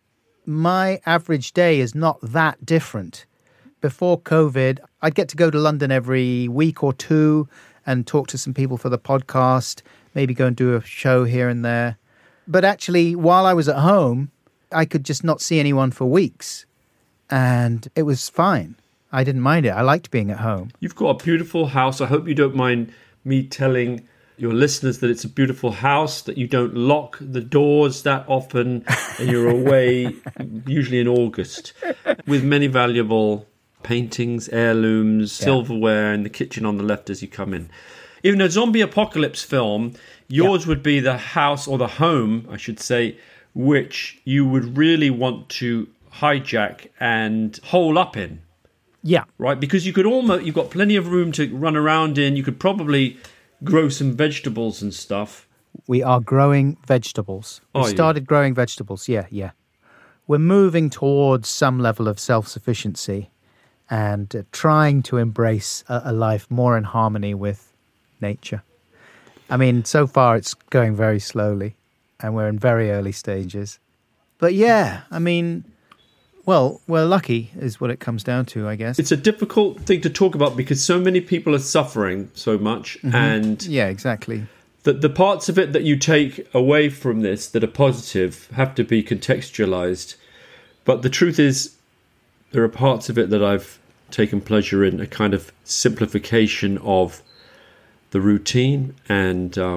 My average day is not that different. Before COVID, I'd get to go to London every week or two and talk to some people for the podcast, maybe go and do a show here and there. But actually, while I was at home, I could just not see anyone for weeks. And it was fine. I didn't mind it. I liked being at home. You've got a beautiful house. I hope you don't mind me telling your listeners that it's a beautiful house, that you don't lock the doors that often, and you're away, usually in August, with many valuable paintings, heirlooms, Yeah. silverware in the kitchen on the left as you come in. In a zombie apocalypse film, yours Yeah. would be the house, or the home, I should say, which you would really want to hijack and hole up in, Yeah. right? Because you could almost, you've got plenty of room to run around in. You could probably grow some vegetables and stuff. We are growing vegetables. We Are you? started growing vegetables, yeah, yeah. We're moving towards some level of self-sufficiency and uh, trying to embrace a, a life more in harmony with nature. I mean, so far it's going very slowly and we're in very early stages. But yeah, I mean, well, we're lucky is what it comes down to, I guess. It's a difficult thing to talk about because so many people are suffering so much, Mm-hmm. and Yeah, exactly. the, the parts of it that you take away from this that are positive have to be contextualized. But the truth is, there are parts of it that I've taken pleasure in, a kind of simplification of the routine and um,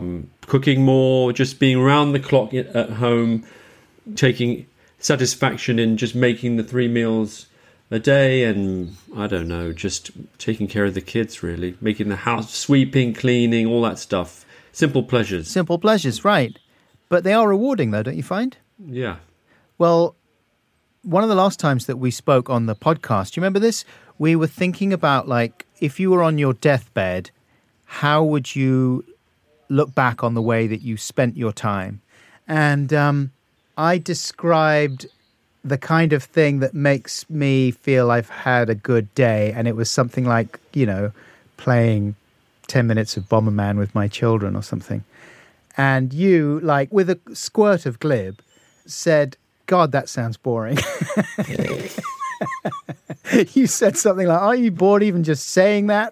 cooking more, just being around the clock at home, taking satisfaction in just making the three meals a day, and I don't know, just taking care of the kids, really, making the house, sweeping, cleaning, all that stuff. Simple pleasures. Simple pleasures, right. But they are rewarding, though, don't you find? Yeah. Well, one of the last times that we spoke on the podcast, do you remember this? We were thinking about, like, if you were on your deathbed, how would you look back on the way that you spent your time? And um, I described the kind of thing that makes me feel I've had a good day. And it was something like, you know, playing ten minutes of Bomberman with my children or something. And you, like, with a squirt of glib, said, God, that sounds boring. You said something like, are you bored even just saying that?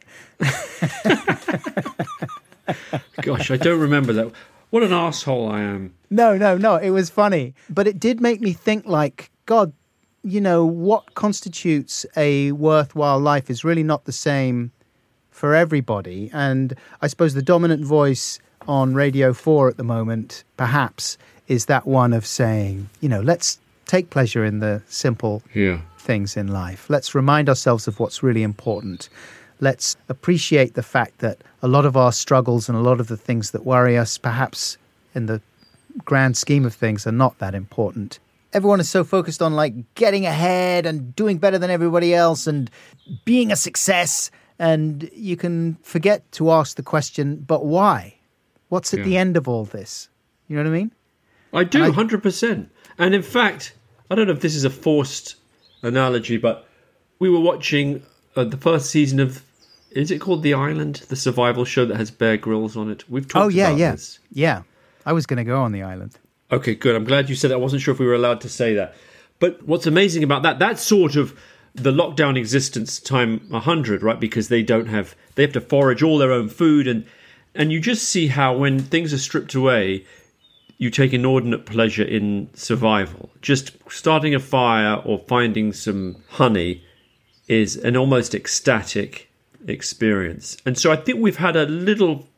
Gosh, I don't remember that. What an asshole I am. No, no, no, it was funny. But it did make me think, like, God, you know, what constitutes a worthwhile life is really not the same for everybody. And I suppose the dominant voice on Radio four at the moment, perhaps, is that one of saying, you know, let's take pleasure in the simple yeah. things in life. Let's remind ourselves of what's really important. Let's appreciate the fact that a lot of our struggles and a lot of the things that worry us, perhaps in the grand scheme of things, are not that important. Everyone is so focused on, like, getting ahead and doing better than everybody else and being a success. And you can forget to ask the question, but why? What's at yeah. the end of all this? You know what I mean? I do, And I- one hundred percent. And in fact, I don't know if this is a forced analogy, but we were watching uh, the first season of, is it called The Island? The survival show that has Bear Grylls on it. We've talked Oh, yeah, about yeah. this. Yeah. I was going to go on the island. Okay, good. I'm glad you said that. I wasn't sure if we were allowed to say that. But what's amazing about that, that's sort of the lockdown existence time one hundred, right? Because they don't have, they have to forage all their own food. And, and you just see how when things are stripped away, you take inordinate pleasure in survival. Just starting a fire or finding some honey is an almost ecstatic experience. And so I think we've had a little,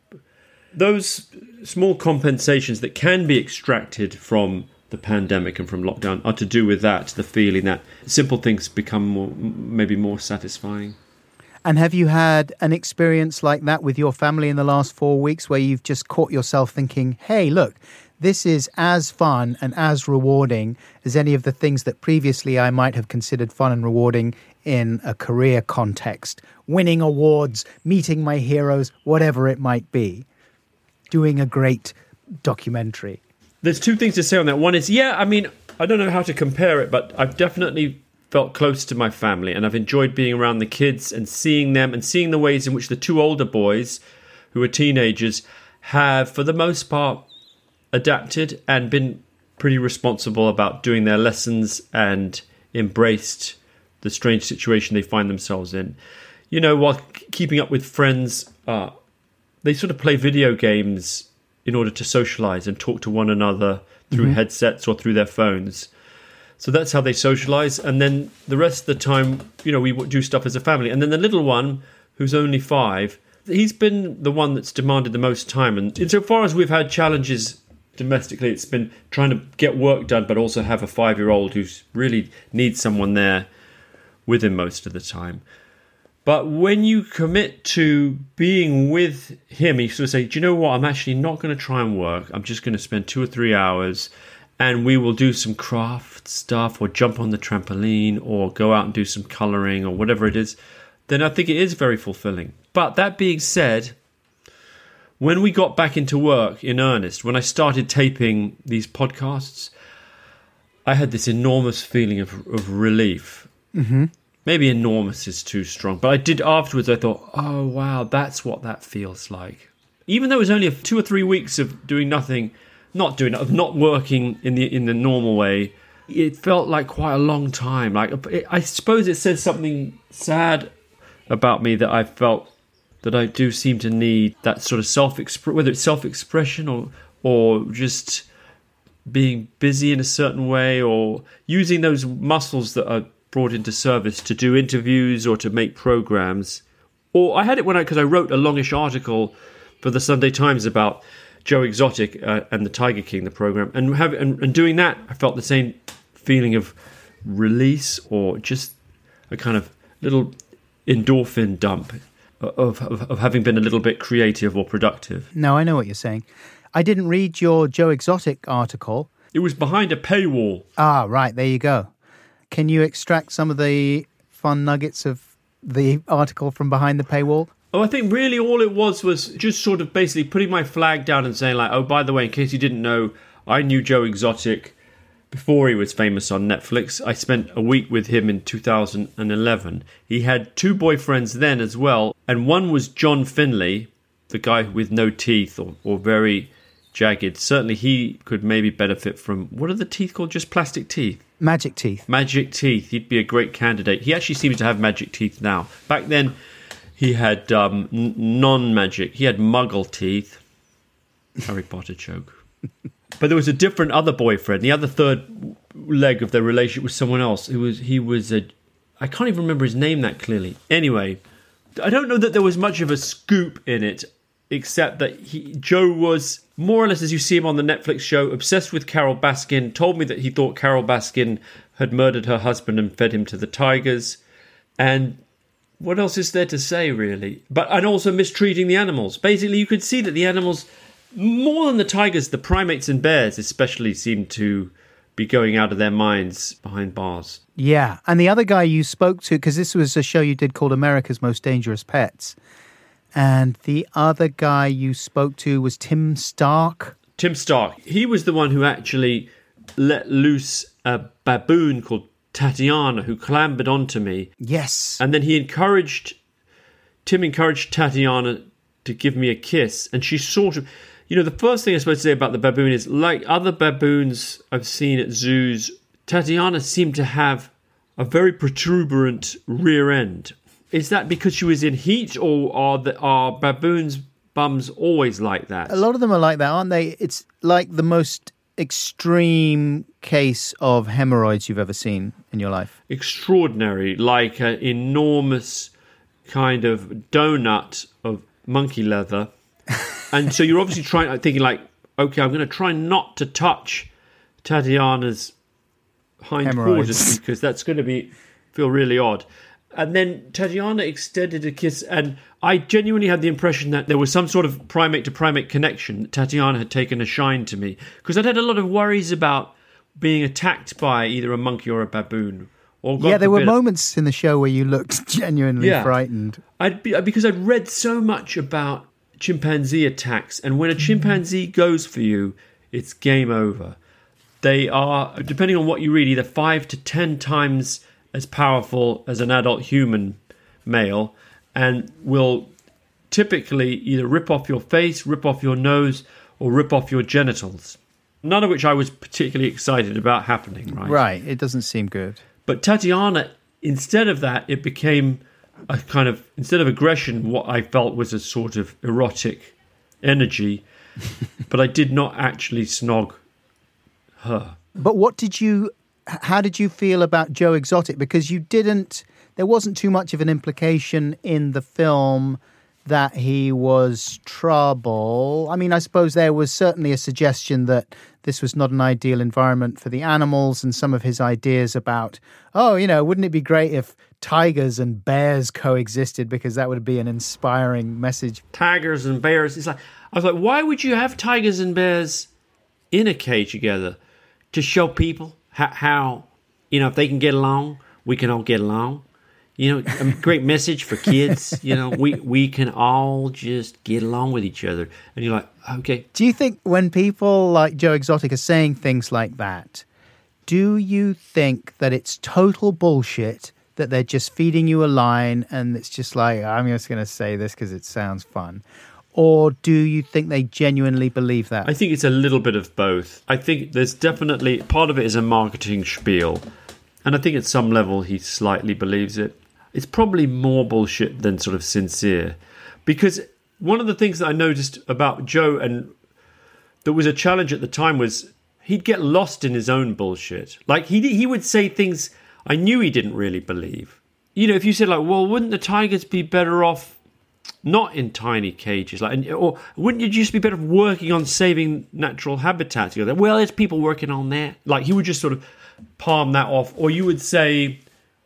those small compensations that can be extracted from the pandemic and from lockdown are to do with that, the feeling that simple things become more, maybe more satisfying. And have you had an experience like that with your family in the last four weeks where you've just caught yourself thinking, hey, look, this is as fun and as rewarding as any of the things that previously I might have considered fun and rewarding in a career context, winning awards, meeting my heroes, whatever it might be, doing a great documentary. There's two things to say on that. One is, yeah, I mean, I don't know how to compare it, but I've definitely felt close to my family and I've enjoyed being around the kids and seeing them and seeing the ways in which the two older boys who are teenagers have, for the most part, adapted and been pretty responsible about doing their lessons and embraced the strange situation they find themselves in. You know, while keeping up with friends, uh, they sort of play video games in order to socialize and talk to one another through mm-hmm. headsets or through their phones. So that's how they socialize. And then the rest of the time, you know, we do stuff as a family. And then the little one, who's only five, he's been the one that's demanded the most time. And insofar as we've had challenges domestically, it's been trying to get work done, but also have a five-year-old who really needs someone there with him most of the time. But when you commit to being with him, you sort of say, do you know what? I'm actually not going to try and work. I'm just going to spend two or three hours and we will do some craft stuff or jump on the trampoline or go out and do some colouring or whatever it is. Then I think it is very fulfilling. But that being said, when we got back into work in earnest, when I started taping these podcasts, I had this enormous feeling of, of relief. Mm-hmm. Maybe enormous is too strong, but I did afterwards. I thought, oh, wow, that's what that feels like. Even though it was only a two or three weeks of doing nothing, not doing, of not working in the in the normal way, it felt like quite a long time. Like I suppose it says something sad about me that I felt that I do seem to need that sort of self, whether it's self-expression or or just being busy in a certain way or using those muscles that are brought into service to do interviews or to make programs. Or I had it when I, because I wrote a longish article for the Sunday Times about Joe Exotic uh, and the Tiger King, the program, and, have, and and doing that, I felt the same feeling of release, or just a kind of little endorphin dump of, of, of having been a little bit creative or productive. No, I know what you're saying. I didn't read your Joe Exotic article. It was behind a paywall. Ah, right, there you go. Can you extract some of the fun nuggets of the article from behind the paywall? Oh, I think really all it was was just sort of basically putting my flag down and saying like, oh, by the way, in case you didn't know, I knew Joe Exotic before he was famous on Netflix. I spent a week with him in two thousand eleven. He had two boyfriends then as well, and one was John Finlay, the guy with no teeth or, or very jagged. Certainly he could maybe benefit from, what are the teeth called? Just plastic teeth? Magic teeth. Magic teeth. He'd be a great candidate. He actually seems to have magic teeth now. Back then, he had um, n- non-magic. He had muggle teeth. Harry Potter joke. But there was a different other boyfriend. The other third leg of their relationship was someone else. It was he was a, I can't even remember his name that clearly. Anyway, I don't know that there was much of a scoop in it, except that he, Joe was more or less, as you see him on the Netflix show, obsessed with Carol Baskin. Told me that he thought Carol Baskin had murdered her husband and fed him to the tigers. And what else is there to say, really? But and also mistreating the animals. Basically, you could see that the animals, more than the tigers, the primates and bears especially, seemed to be going out of their minds behind bars. Yeah, and the other guy you spoke to, because this was a show you did called America's Most Dangerous Pets, and the other guy you spoke to was Tim Stark. Tim Stark. He was the one who actually let loose a baboon called Tatiana, who clambered onto me. Yes. And then he encouraged, Tim encouraged Tatiana to give me a kiss. And she sort of, you know, the first thing I'm supposed to say about the baboon is, like other baboons I've seen at zoos, Tatiana seemed to have a very protuberant rear end. Is that because she was in heat, or are, the, are baboons' bums always like that? A lot of them are like that, aren't they? It's like the most extreme case of hemorrhoids you've ever seen in your life. Extraordinary, like an enormous kind of donut of monkey leather. And so you're obviously trying, thinking like, okay, I'm going to try not to touch Tatiana's hindquarters because that's going to be feel really odd. And then Tatiana extended a kiss, and I genuinely had the impression that there was some sort of primate-to-primate connection. Tatiana had taken a shine to me, because I'd had a lot of worries about being attacked by either a monkey or a baboon. Or God yeah, there forbid, were moments in the show where you looked genuinely yeah. frightened. I'd be, because I'd read so much about chimpanzee attacks, and when a chimpanzee goes for you, it's game over. They are, depending on what you read, either five to ten times as powerful as an adult human male, and will typically either rip off your face, rip off your nose, or rip off your genitals. None of which I was particularly excited about happening, right? Right, it doesn't seem good. But Tatiana, instead of that, it became a kind of, instead of aggression, what I felt was a sort of erotic energy, but I did not actually snog her. But what did you... How did you feel about Joe Exotic? Because you didn't, there wasn't too much of an implication in the film that he was trouble. I mean, I suppose there was certainly a suggestion that this was not an ideal environment for the animals, and some of his ideas about, oh, you know, wouldn't it be great if tigers and bears coexisted, because that would be an inspiring message. Tigers and bears. It's like, I was like, why would you have tigers and bears in a cage together? To show people how, how, you know, if they can get along, we can all get along. You know, a great message for kids. You know, we, we can all just get along with each other. And you're like, okay. Do you think when people like Joe Exotic are saying things like that, do you think that it's total bullshit, that they're just feeding you a line and it's just like, I'm just going to say this because it sounds fun? Or do you think they genuinely believe that? I think it's a little bit of both. I think there's definitely, part of it is a marketing spiel. And I think at some level he slightly believes it. It's probably more bullshit than sort of sincere. Because one of the things that I noticed about Joe, and that was a challenge at the time, was he'd get lost in his own bullshit. Like, he he would say things I knew he didn't really believe. You know, if you said, like, well, wouldn't the tigers be better off not in tiny cages. Like, or wouldn't you just be better working on saving natural habitats? You go, well, there's people working on that. Like, he would just sort of palm that off. Or you would say,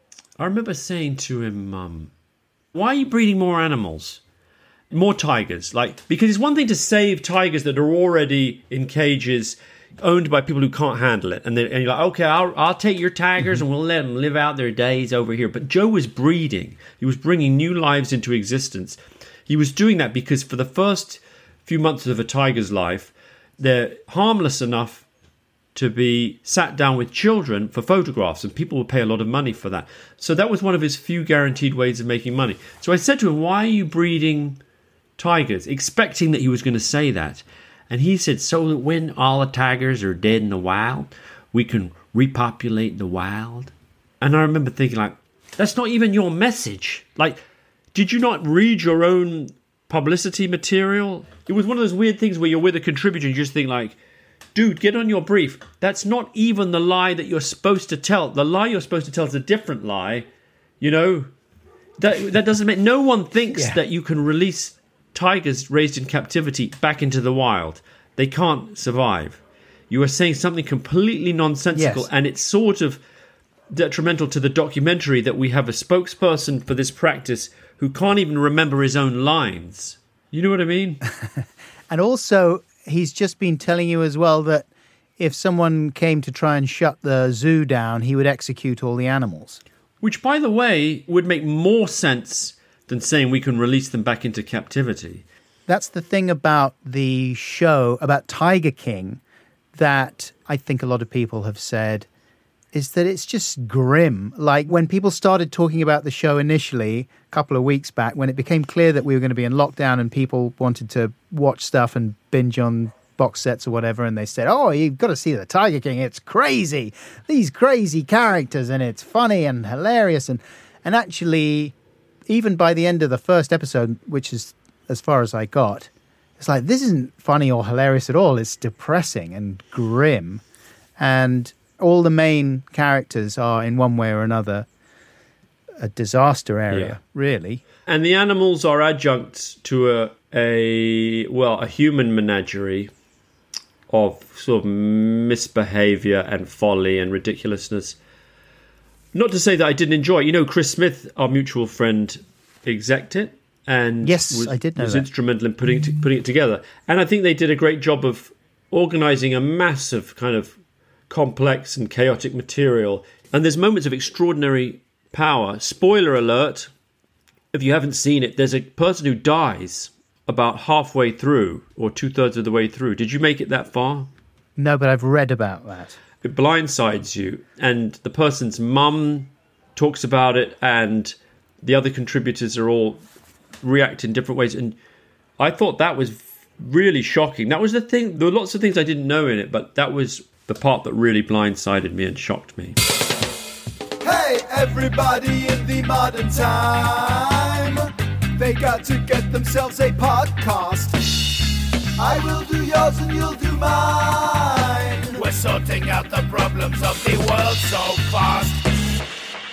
I remember saying to him, um, why are you breeding more animals? More tigers? Like, because it's one thing to save tigers that are already in cages owned by people who can't handle it. And, and you're like, okay, I'll, I'll take your tigers and we'll let them live out their days over here. But Joe was breeding. He was bringing new lives into existence. He was doing that because for the first few months of a tiger's life, they're harmless enough to be sat down with children for photographs, and people will pay a lot of money for that. So that was one of his few guaranteed ways of making money. So I said to him, why are you breeding tigers? Expecting that he was going to say that. And he said, so that when all the tigers are dead in the wild, we can repopulate the wild. And I remember thinking, like, that's not even your message. Like, did you not read your own publicity material? It was one of those weird things where you're with a contributor and you just think, like, dude, get on your brief. That's not even the lie that you're supposed to tell. The lie you're supposed to tell is a different lie. You know, that that doesn't make... No one thinks yeah. that you can release tigers raised in captivity back into the wild. They can't survive. You are saying something completely nonsensical, yes. and it's sort of detrimental to the documentary that we have a spokesperson for this practice who can't even remember his own lines. You know what I mean? And also, he's just been telling you as well that if someone came to try and shut the zoo down, he would execute all the animals. Which, by the way, would make more sense than saying we can release them back into captivity. That's the thing about the show, about Tiger King, that I think a lot of people have said, is that it's just grim. Like, when people started talking about the show initially, a couple of weeks back, when it became clear that we were going to be in lockdown and people wanted to watch stuff and binge on box sets or whatever, and they said, oh, you've got to see the Tiger King, it's crazy. These crazy characters, and it's funny and hilarious. And, and actually... even by the end of the first episode, which is as far as I got, it's like, this isn't funny or hilarious at all. It's depressing and grim. And all the main characters are, in one way or another, a disaster area, yeah. really. And the animals are adjuncts to a, a, well, a human menagerie of sort of misbehavior and folly and ridiculousness. Not to say that I didn't enjoy it. You know, Chris Smith, our mutual friend, exec'd it. And yes, was, I did know was that. instrumental in putting it, putting it together. And I think they did a great job of organising a massive kind of complex and chaotic material. And there's moments of extraordinary power. Spoiler alert, if you haven't seen it, there's a person who dies about halfway through or two-thirds of the way through. Did you make it that far? No, but I've read about that. It blindsides you, and the person's mum talks about it, and the other contributors are all react in different ways. And I thought that was really shocking. That was the thing. There were lots of things I didn't know in it, but that was the part that really blindsided me and shocked me. Hey, everybody in the modern time, they got to get themselves a podcast. I will do yours and you'll do mine. We're sorting out the problems of the world so fast.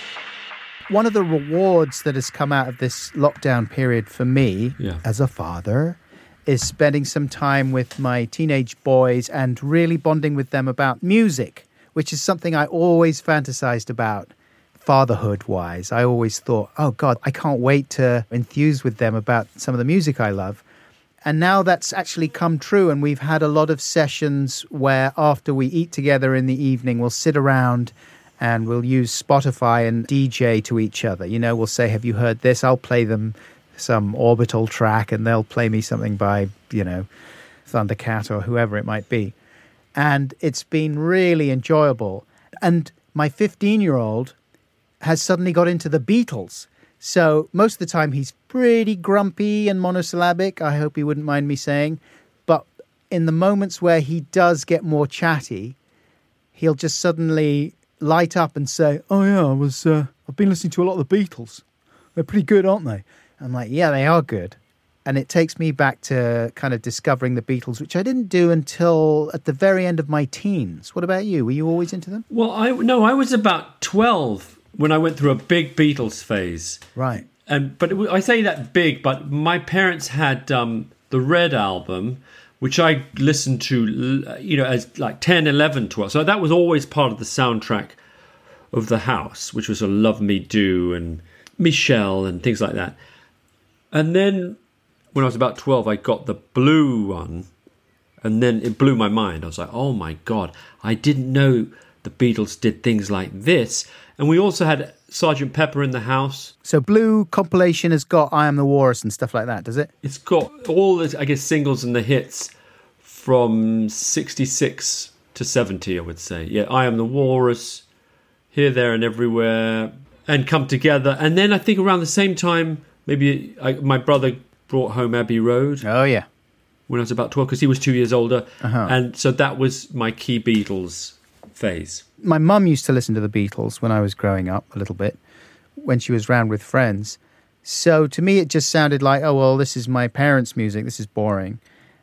One of the rewards that has come out of this lockdown period for me, yeah. as a father, is spending some time with my teenage boys and really bonding with them about music, which is something I always fantasized about fatherhood-wise. I always thought, oh, God, I can't wait to enthuse with them about some of the music I love. And now that's actually come true, and we've had a lot of sessions where after we eat together in the evening, we'll sit around and we'll use Spotify and D J to each other. You know, we'll say, have you heard this? I'll play them some Orbital track, and they'll play me something by, you know, Thundercat or whoever it might be. And it's been really enjoyable. And my fifteen-year-old has suddenly got into the Beatles. So most of the time he's pretty grumpy and monosyllabic, I hope he wouldn't mind me saying. But in the moments where he does get more chatty, he'll just suddenly light up and say, oh yeah, I was, uh, I've been listening to a lot of the Beatles. They're pretty good, aren't they? I'm like, yeah, they are good. And it takes me back to kind of discovering the Beatles, which I didn't do until at the very end of my teens. What about you? Were you always into them? Well, I no, I was about twelve when I went through a big Beatles phase. Right. And but it, I say that big, but my parents had um, the Red album, which I listened to, you know, as like ten, eleven, twelve. So that was always part of the soundtrack of the house, which was a Love Me Do and Michelle and things like that. And then when I was about twelve, I got the blue one, and then it blew my mind. I was like, oh my God, I didn't know the Beatles did things like this. And we also had Sergeant Pepper in the house. So Blue compilation has got I Am the Walrus and stuff like that, does it? It's got all the, I guess, singles and the hits from sixty-six to seventy, I would say. Yeah, I Am the Walrus, Here, There and Everywhere, and Come Together. And then I think around the same time, maybe I, my brother brought home Abbey Road. Oh, yeah. When I was about twelve, because he was two years older. Uh-huh. And so that was my key Beatles phase. My mum used to listen to the Beatles when I was growing up a little bit, when she was round with friends. So to me, it just sounded like, oh, well, this is my parents' music. This is boring.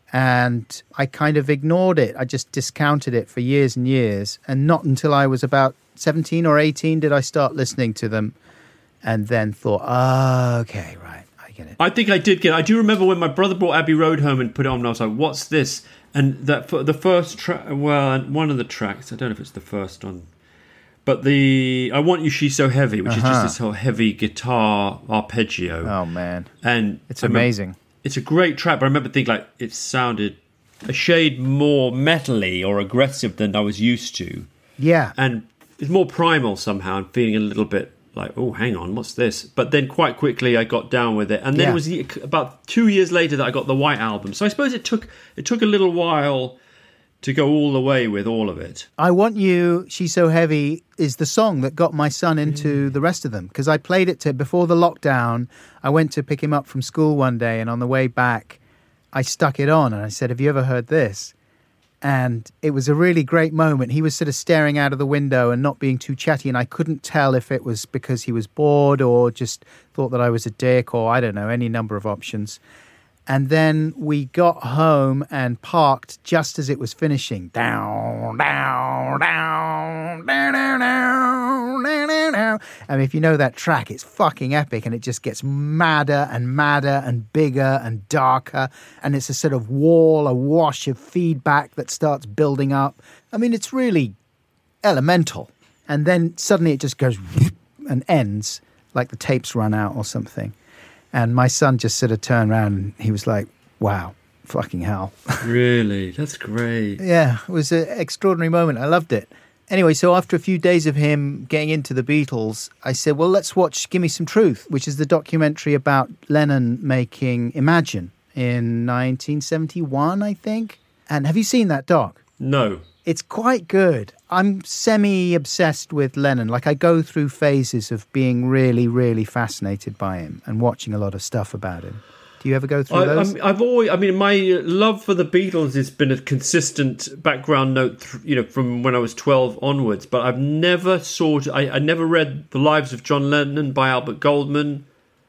And I kind of ignored it. I just discounted it for years and years. And not until I was about seventeen or eighteen did I start listening to them, and then thought, oh, okay, right, I get it. I think I did get it. I do remember when my brother brought Abbey Road home and put it on, and I was like, what's this? And that the first track, well, one of the tracks, I don't know if it's the first one, but the I Want You, She's So Heavy, which uh-huh. is just this whole heavy guitar arpeggio. Oh, man. And it's amazing. Remember, it's a great track, but I remember thinking, like, it sounded a shade more metally or aggressive than I was used to. Yeah. And it's more primal somehow, and feeling a little bit like, oh, hang on, what's this? But then quite quickly I got down with it. And then yeah. it was about two years later that I got the White Album. So I suppose it took it took a little while to go all the way with all of it. I Want You, She's So Heavy is the song that got my son into mm. the rest of them. Because I played it to, before the lockdown, I went to pick him up from school one day, and on the way back, I stuck it on and I said, have you ever heard this? And it was a really great moment. He was sort of staring out of the window and not being too chatty, and I couldn't tell if it was because he was bored or just thought that I was a dick, or I don't know, any number of options. And then we got home and parked just as it was finishing. Down, down, down, down, down, down, down, down. And if you know that track, it's fucking epic, and it just gets madder and madder and bigger and darker. And it's a sort of wall, a wash of feedback that starts building up. I mean, it's really elemental. And then suddenly it just goes and ends, like the tapes run out or something. And my son just sort of turned around and he was like, wow, fucking hell. Really? That's great. Yeah, it was an extraordinary moment. I loved it. Anyway, so after a few days of him getting into the Beatles, I said, well, let's watch Gimme Some Truth, which is the documentary about Lennon making Imagine in nineteen seventy-one, I think. And have you seen that doc? No. It's quite good. I'm semi-obsessed with Lennon. Like, I go through phases of being really, really fascinated by him and watching a lot of stuff about him. Do you ever go through I, those? I'm, I've always, I mean, my love for the Beatles has been a consistent background note, you know, from when I was twelve onwards. But I've never sought, I, I never read The Lives of John Lennon by Albert Goldman.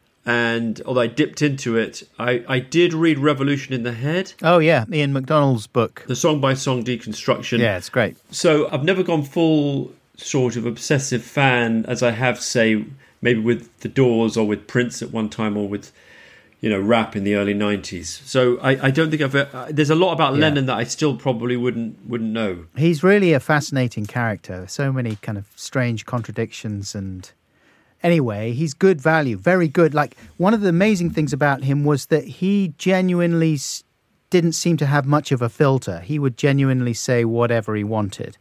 And although I dipped into it, I, I did read Revolution in the Head. Oh, yeah, Ian McDonald's book. The song-by-song deconstruction. Yeah, it's great. So I've never gone full sort of obsessive fan as I have, say, maybe with The Doors or with Prince at one time, or with, you know, rap in the early nineties. So I, I don't think I've... Uh, there's a lot about yeah. Lennon that I still probably wouldn't wouldn't know. He's really a fascinating character. So many kind of strange contradictions and... Anyway, he's good value, very good. Like, one of the amazing things about him was that he genuinely s- didn't seem to have much of a filter. He would genuinely say whatever he wanted.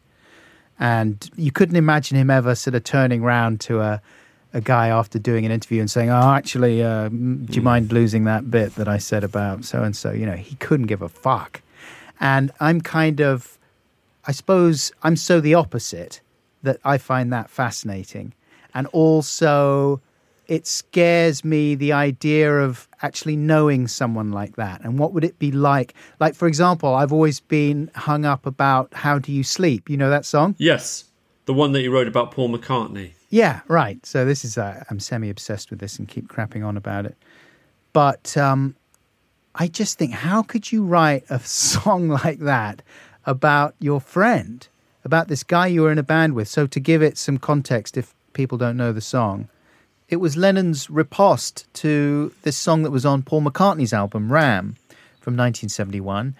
And you couldn't imagine him ever sort of turning around to a, a guy after doing an interview and saying, oh, actually, uh, do you mind losing that bit that I said about so-and-so? You know, he couldn't give a fuck. And I'm kind of, I suppose I'm so the opposite that I find that fascinating. And also, it scares me, the idea of actually knowing someone like that. And what would it be like? Like, for example, I've always been hung up about How Do You Sleep? You know that song? Yes. The one that you wrote about Paul McCartney. Yeah, right. So this is, uh, I'm semi-obsessed with this and keep crapping on about it. But um, I just think, how could you write a song like that about your friend, about this guy you were in a band with? So to give it some context, if people don't know the song, It was Lennon's riposte to this song that was on Paul McCartney's album, Ram, from nineteen seventy-one.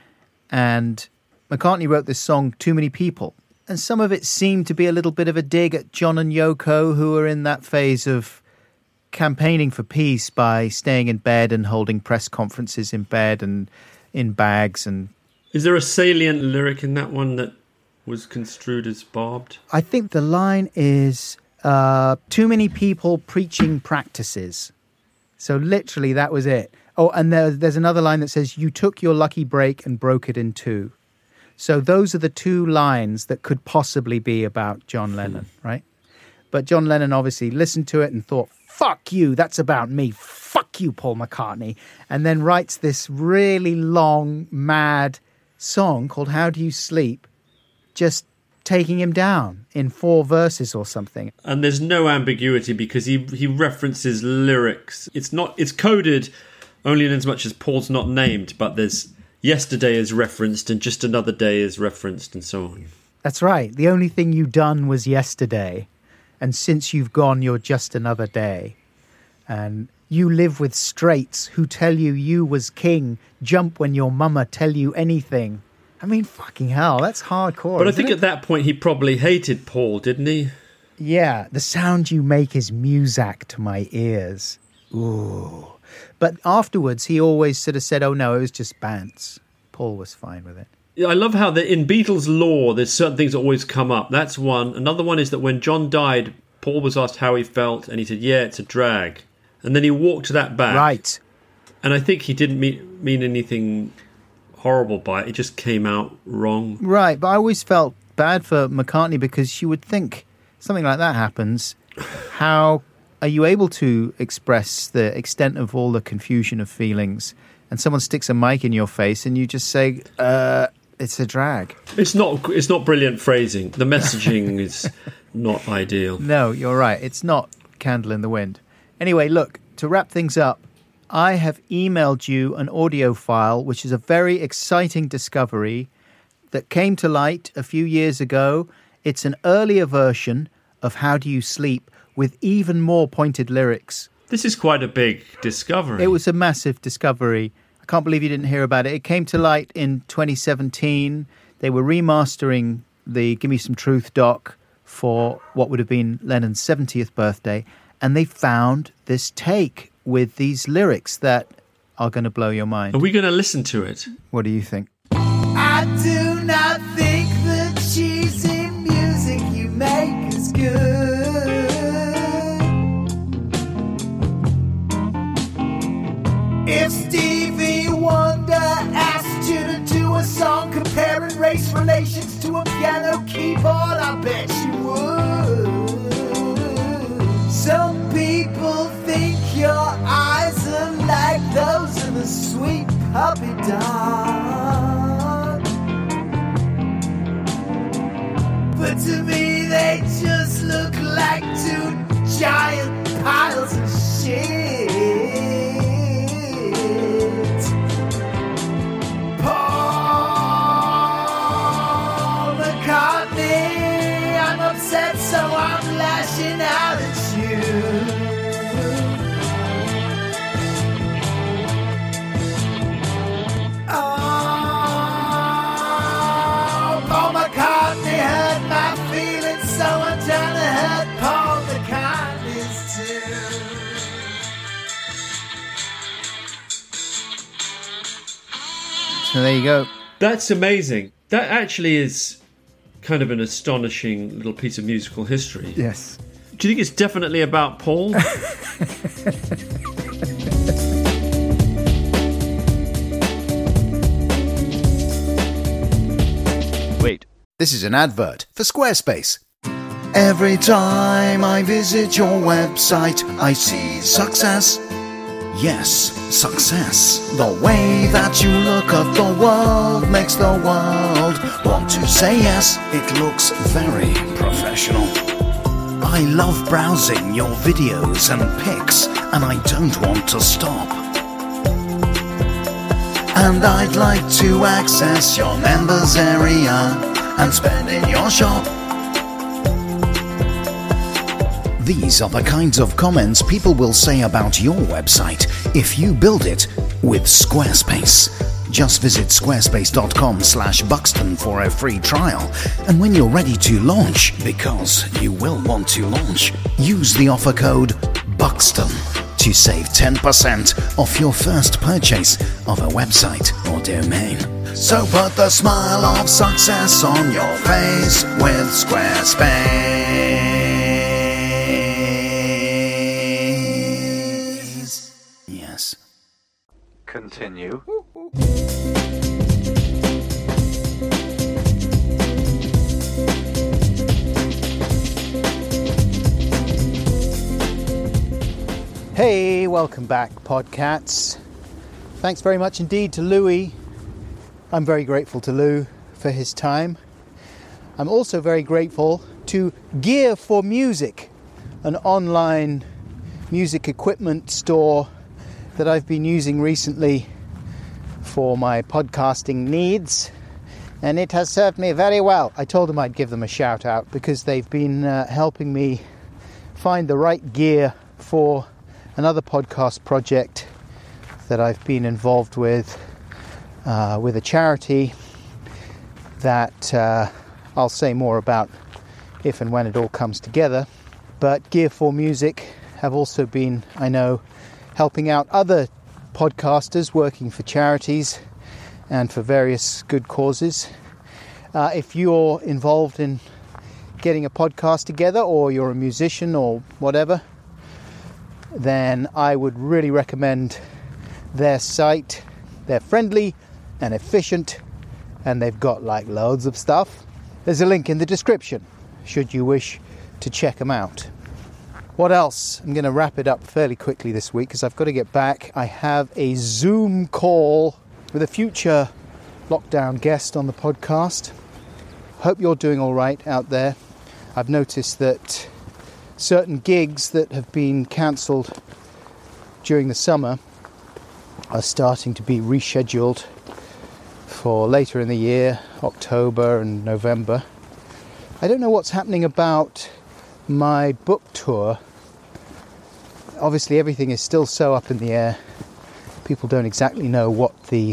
And McCartney wrote this song, Too Many People. And some of it seemed to be a little bit of a dig at John and Yoko, who were in that phase of campaigning for peace by staying in bed and holding press conferences in bed and in bags. And is there a salient lyric in that one that was construed as barbed? I think the line is, uh, too many people preaching practices. So literally that was it. Oh, and there, there's another line that says, you took your lucky break and broke it in two. So those are the two lines that could possibly be about John Lennon, right? But John Lennon obviously listened to it and thought, fuck you, that's about me. Fuck you, Paul McCartney. And then writes this really long, mad song called How Do You Sleep, just taking him down in four verses or something. And there's no ambiguity because he, he references lyrics. It's not it's coded only in as much as Paul's not named, but there's yesterday is referenced and just another day is referenced and so on. That's right. The only thing you done was yesterday. And since you've gone, you're just another day. And you live with straights who tell you you was king. Jump when your mama tell you anything. I mean, fucking hell, that's hardcore. But I think it? at that point he probably hated Paul, didn't he? Yeah, the sound you make is music to my ears. Ooh. But afterwards, he always sort of said, oh, no, it was just Bants. Paul was fine with it. I love how the, in Beatles lore, there's certain things that always come up. That's one. Another one is that when John died, Paul was asked how he felt, and he said, yeah, it's a drag. And then he walked that back. Right. And I think he didn't mean, mean anything horrible by it. It just came out wrong. Right, but I always felt bad for McCartney because you would think something like that happens. How are you able to express the extent of all the confusion of feelings? And someone sticks a mic in your face and you just say, uh, it's a drag. It's not It's not brilliant phrasing. The messaging is not ideal. No, you're right. It's not candle in the wind. Anyway, look, to wrap things up, I have emailed you an audio file, which is a very exciting discovery that came to light a few years ago. It's an earlier version of How Do You Sleep with even more pointed lyrics. This is quite a big discovery. It was a massive discovery. I can't believe you didn't hear about it. It came to light in twenty seventeen. They were remastering the Give Me Some Truth doc for what would have been Lennon's seventieth birthday. And they found this take with these lyrics that are going to blow your mind. Are we going to listen to it? What do you think? I do not think the cheesy music you make is good. If Stevie Wonder asked you to do a song comparing race relations to a piano keyboard, I bet you would. Some people think your eyes are like those of a sweet puppy dog, but to me they just look like two giant piles of shit. Paul McCartney, I'm upset, so I'm lashing out at you. Oh, Paul McCartney hurt my feelings, so I'm trying to hurt Paul McCartney's too. So there you go. That's amazing. That actually is kind of an astonishing little piece of musical history. Yes. Do you think it's definitely about Paul? Wait, this is an advert for Squarespace. Every time I visit your website, I see success. Yes, success. The way that you look at the world makes the world want to say yes. It looks very professional. I love browsing your videos and pics, and I don't want to stop. And I'd like to access your members area and spend in your shop. These are the kinds of comments people will say about your website if you build it with Squarespace. Just visit squarespace.com slash Buxton for a free trial. And when you're ready to launch, because you will want to launch, use the offer code Buxton to save ten percent off your first purchase of a website or domain. So put the smile of success on your face with Squarespace. Yes. Continue. Hey, welcome back, Podcats. Thanks very much indeed to Louis. I'm very grateful to Lou for his time. I'm also very grateful to Gear for Music, an online music equipment store that I've been using recently for my podcasting needs, and it has served me very well. I told them I'd give them a shout out because they've been uh, helping me find the right gear for another podcast project that I've been involved with uh, with a charity that uh, I'll say more about if and when it all comes together. But Gear for Music have also been, I know, helping out other podcasters working for charities and for various good causes. Uh, if you're involved in getting a podcast together, or you're a musician or whatever, then I would really recommend their site. They're friendly and efficient, and they've got like loads of stuff. There's a link in the description should you wish to check them out. What else? I'm going to wrap it up fairly quickly this week because I've got to get back. I have a Zoom call with a future lockdown guest on the podcast. Hope you're doing all right out there. I've noticed that certain gigs that have been cancelled during the summer are starting to be rescheduled for later in the year, October and November. I don't know what's happening about my book tour. Obviously everything is still so up in the air. People don't exactly know what the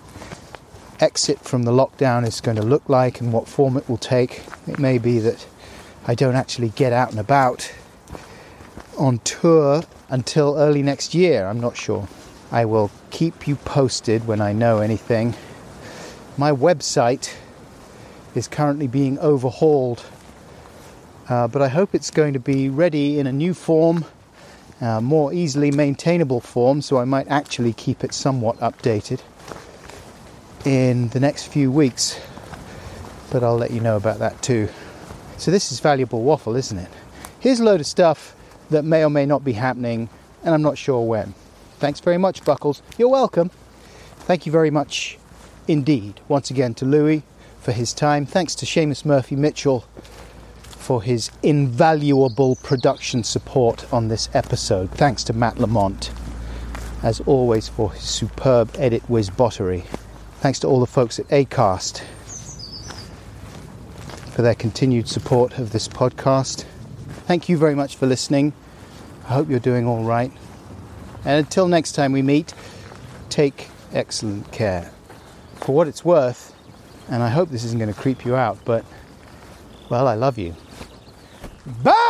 exit from the lockdown is going to look like and what form it will take. It may be that I don't actually get out and about on tour until early next year. I'm not sure. I will keep you posted when I know anything. My website is currently being overhauled, uh, but I hope it's going to be ready in a new form, uh, more easily maintainable form, so I might actually keep it somewhat updated in the next few weeks. But I'll let you know about that too. So this is valuable waffle, isn't it? Here's a load of stuff that may or may not be happening, and I'm not sure when. Thanks very much, Buckles. You're welcome. Thank you very much indeed, once again, to Louis for his time. Thanks to Seamus Murphy Mitchell for his invaluable production support on this episode. Thanks to Matt Lamont, as always, for his superb edit whiz-bottery. Thanks to all the folks at Acast for their continued support of this podcast. Thank you very much for listening. I hope you're doing all right. And until next time we meet, take excellent care. For what it's worth, and I hope this isn't going to creep you out, but, well, I love you. Bye!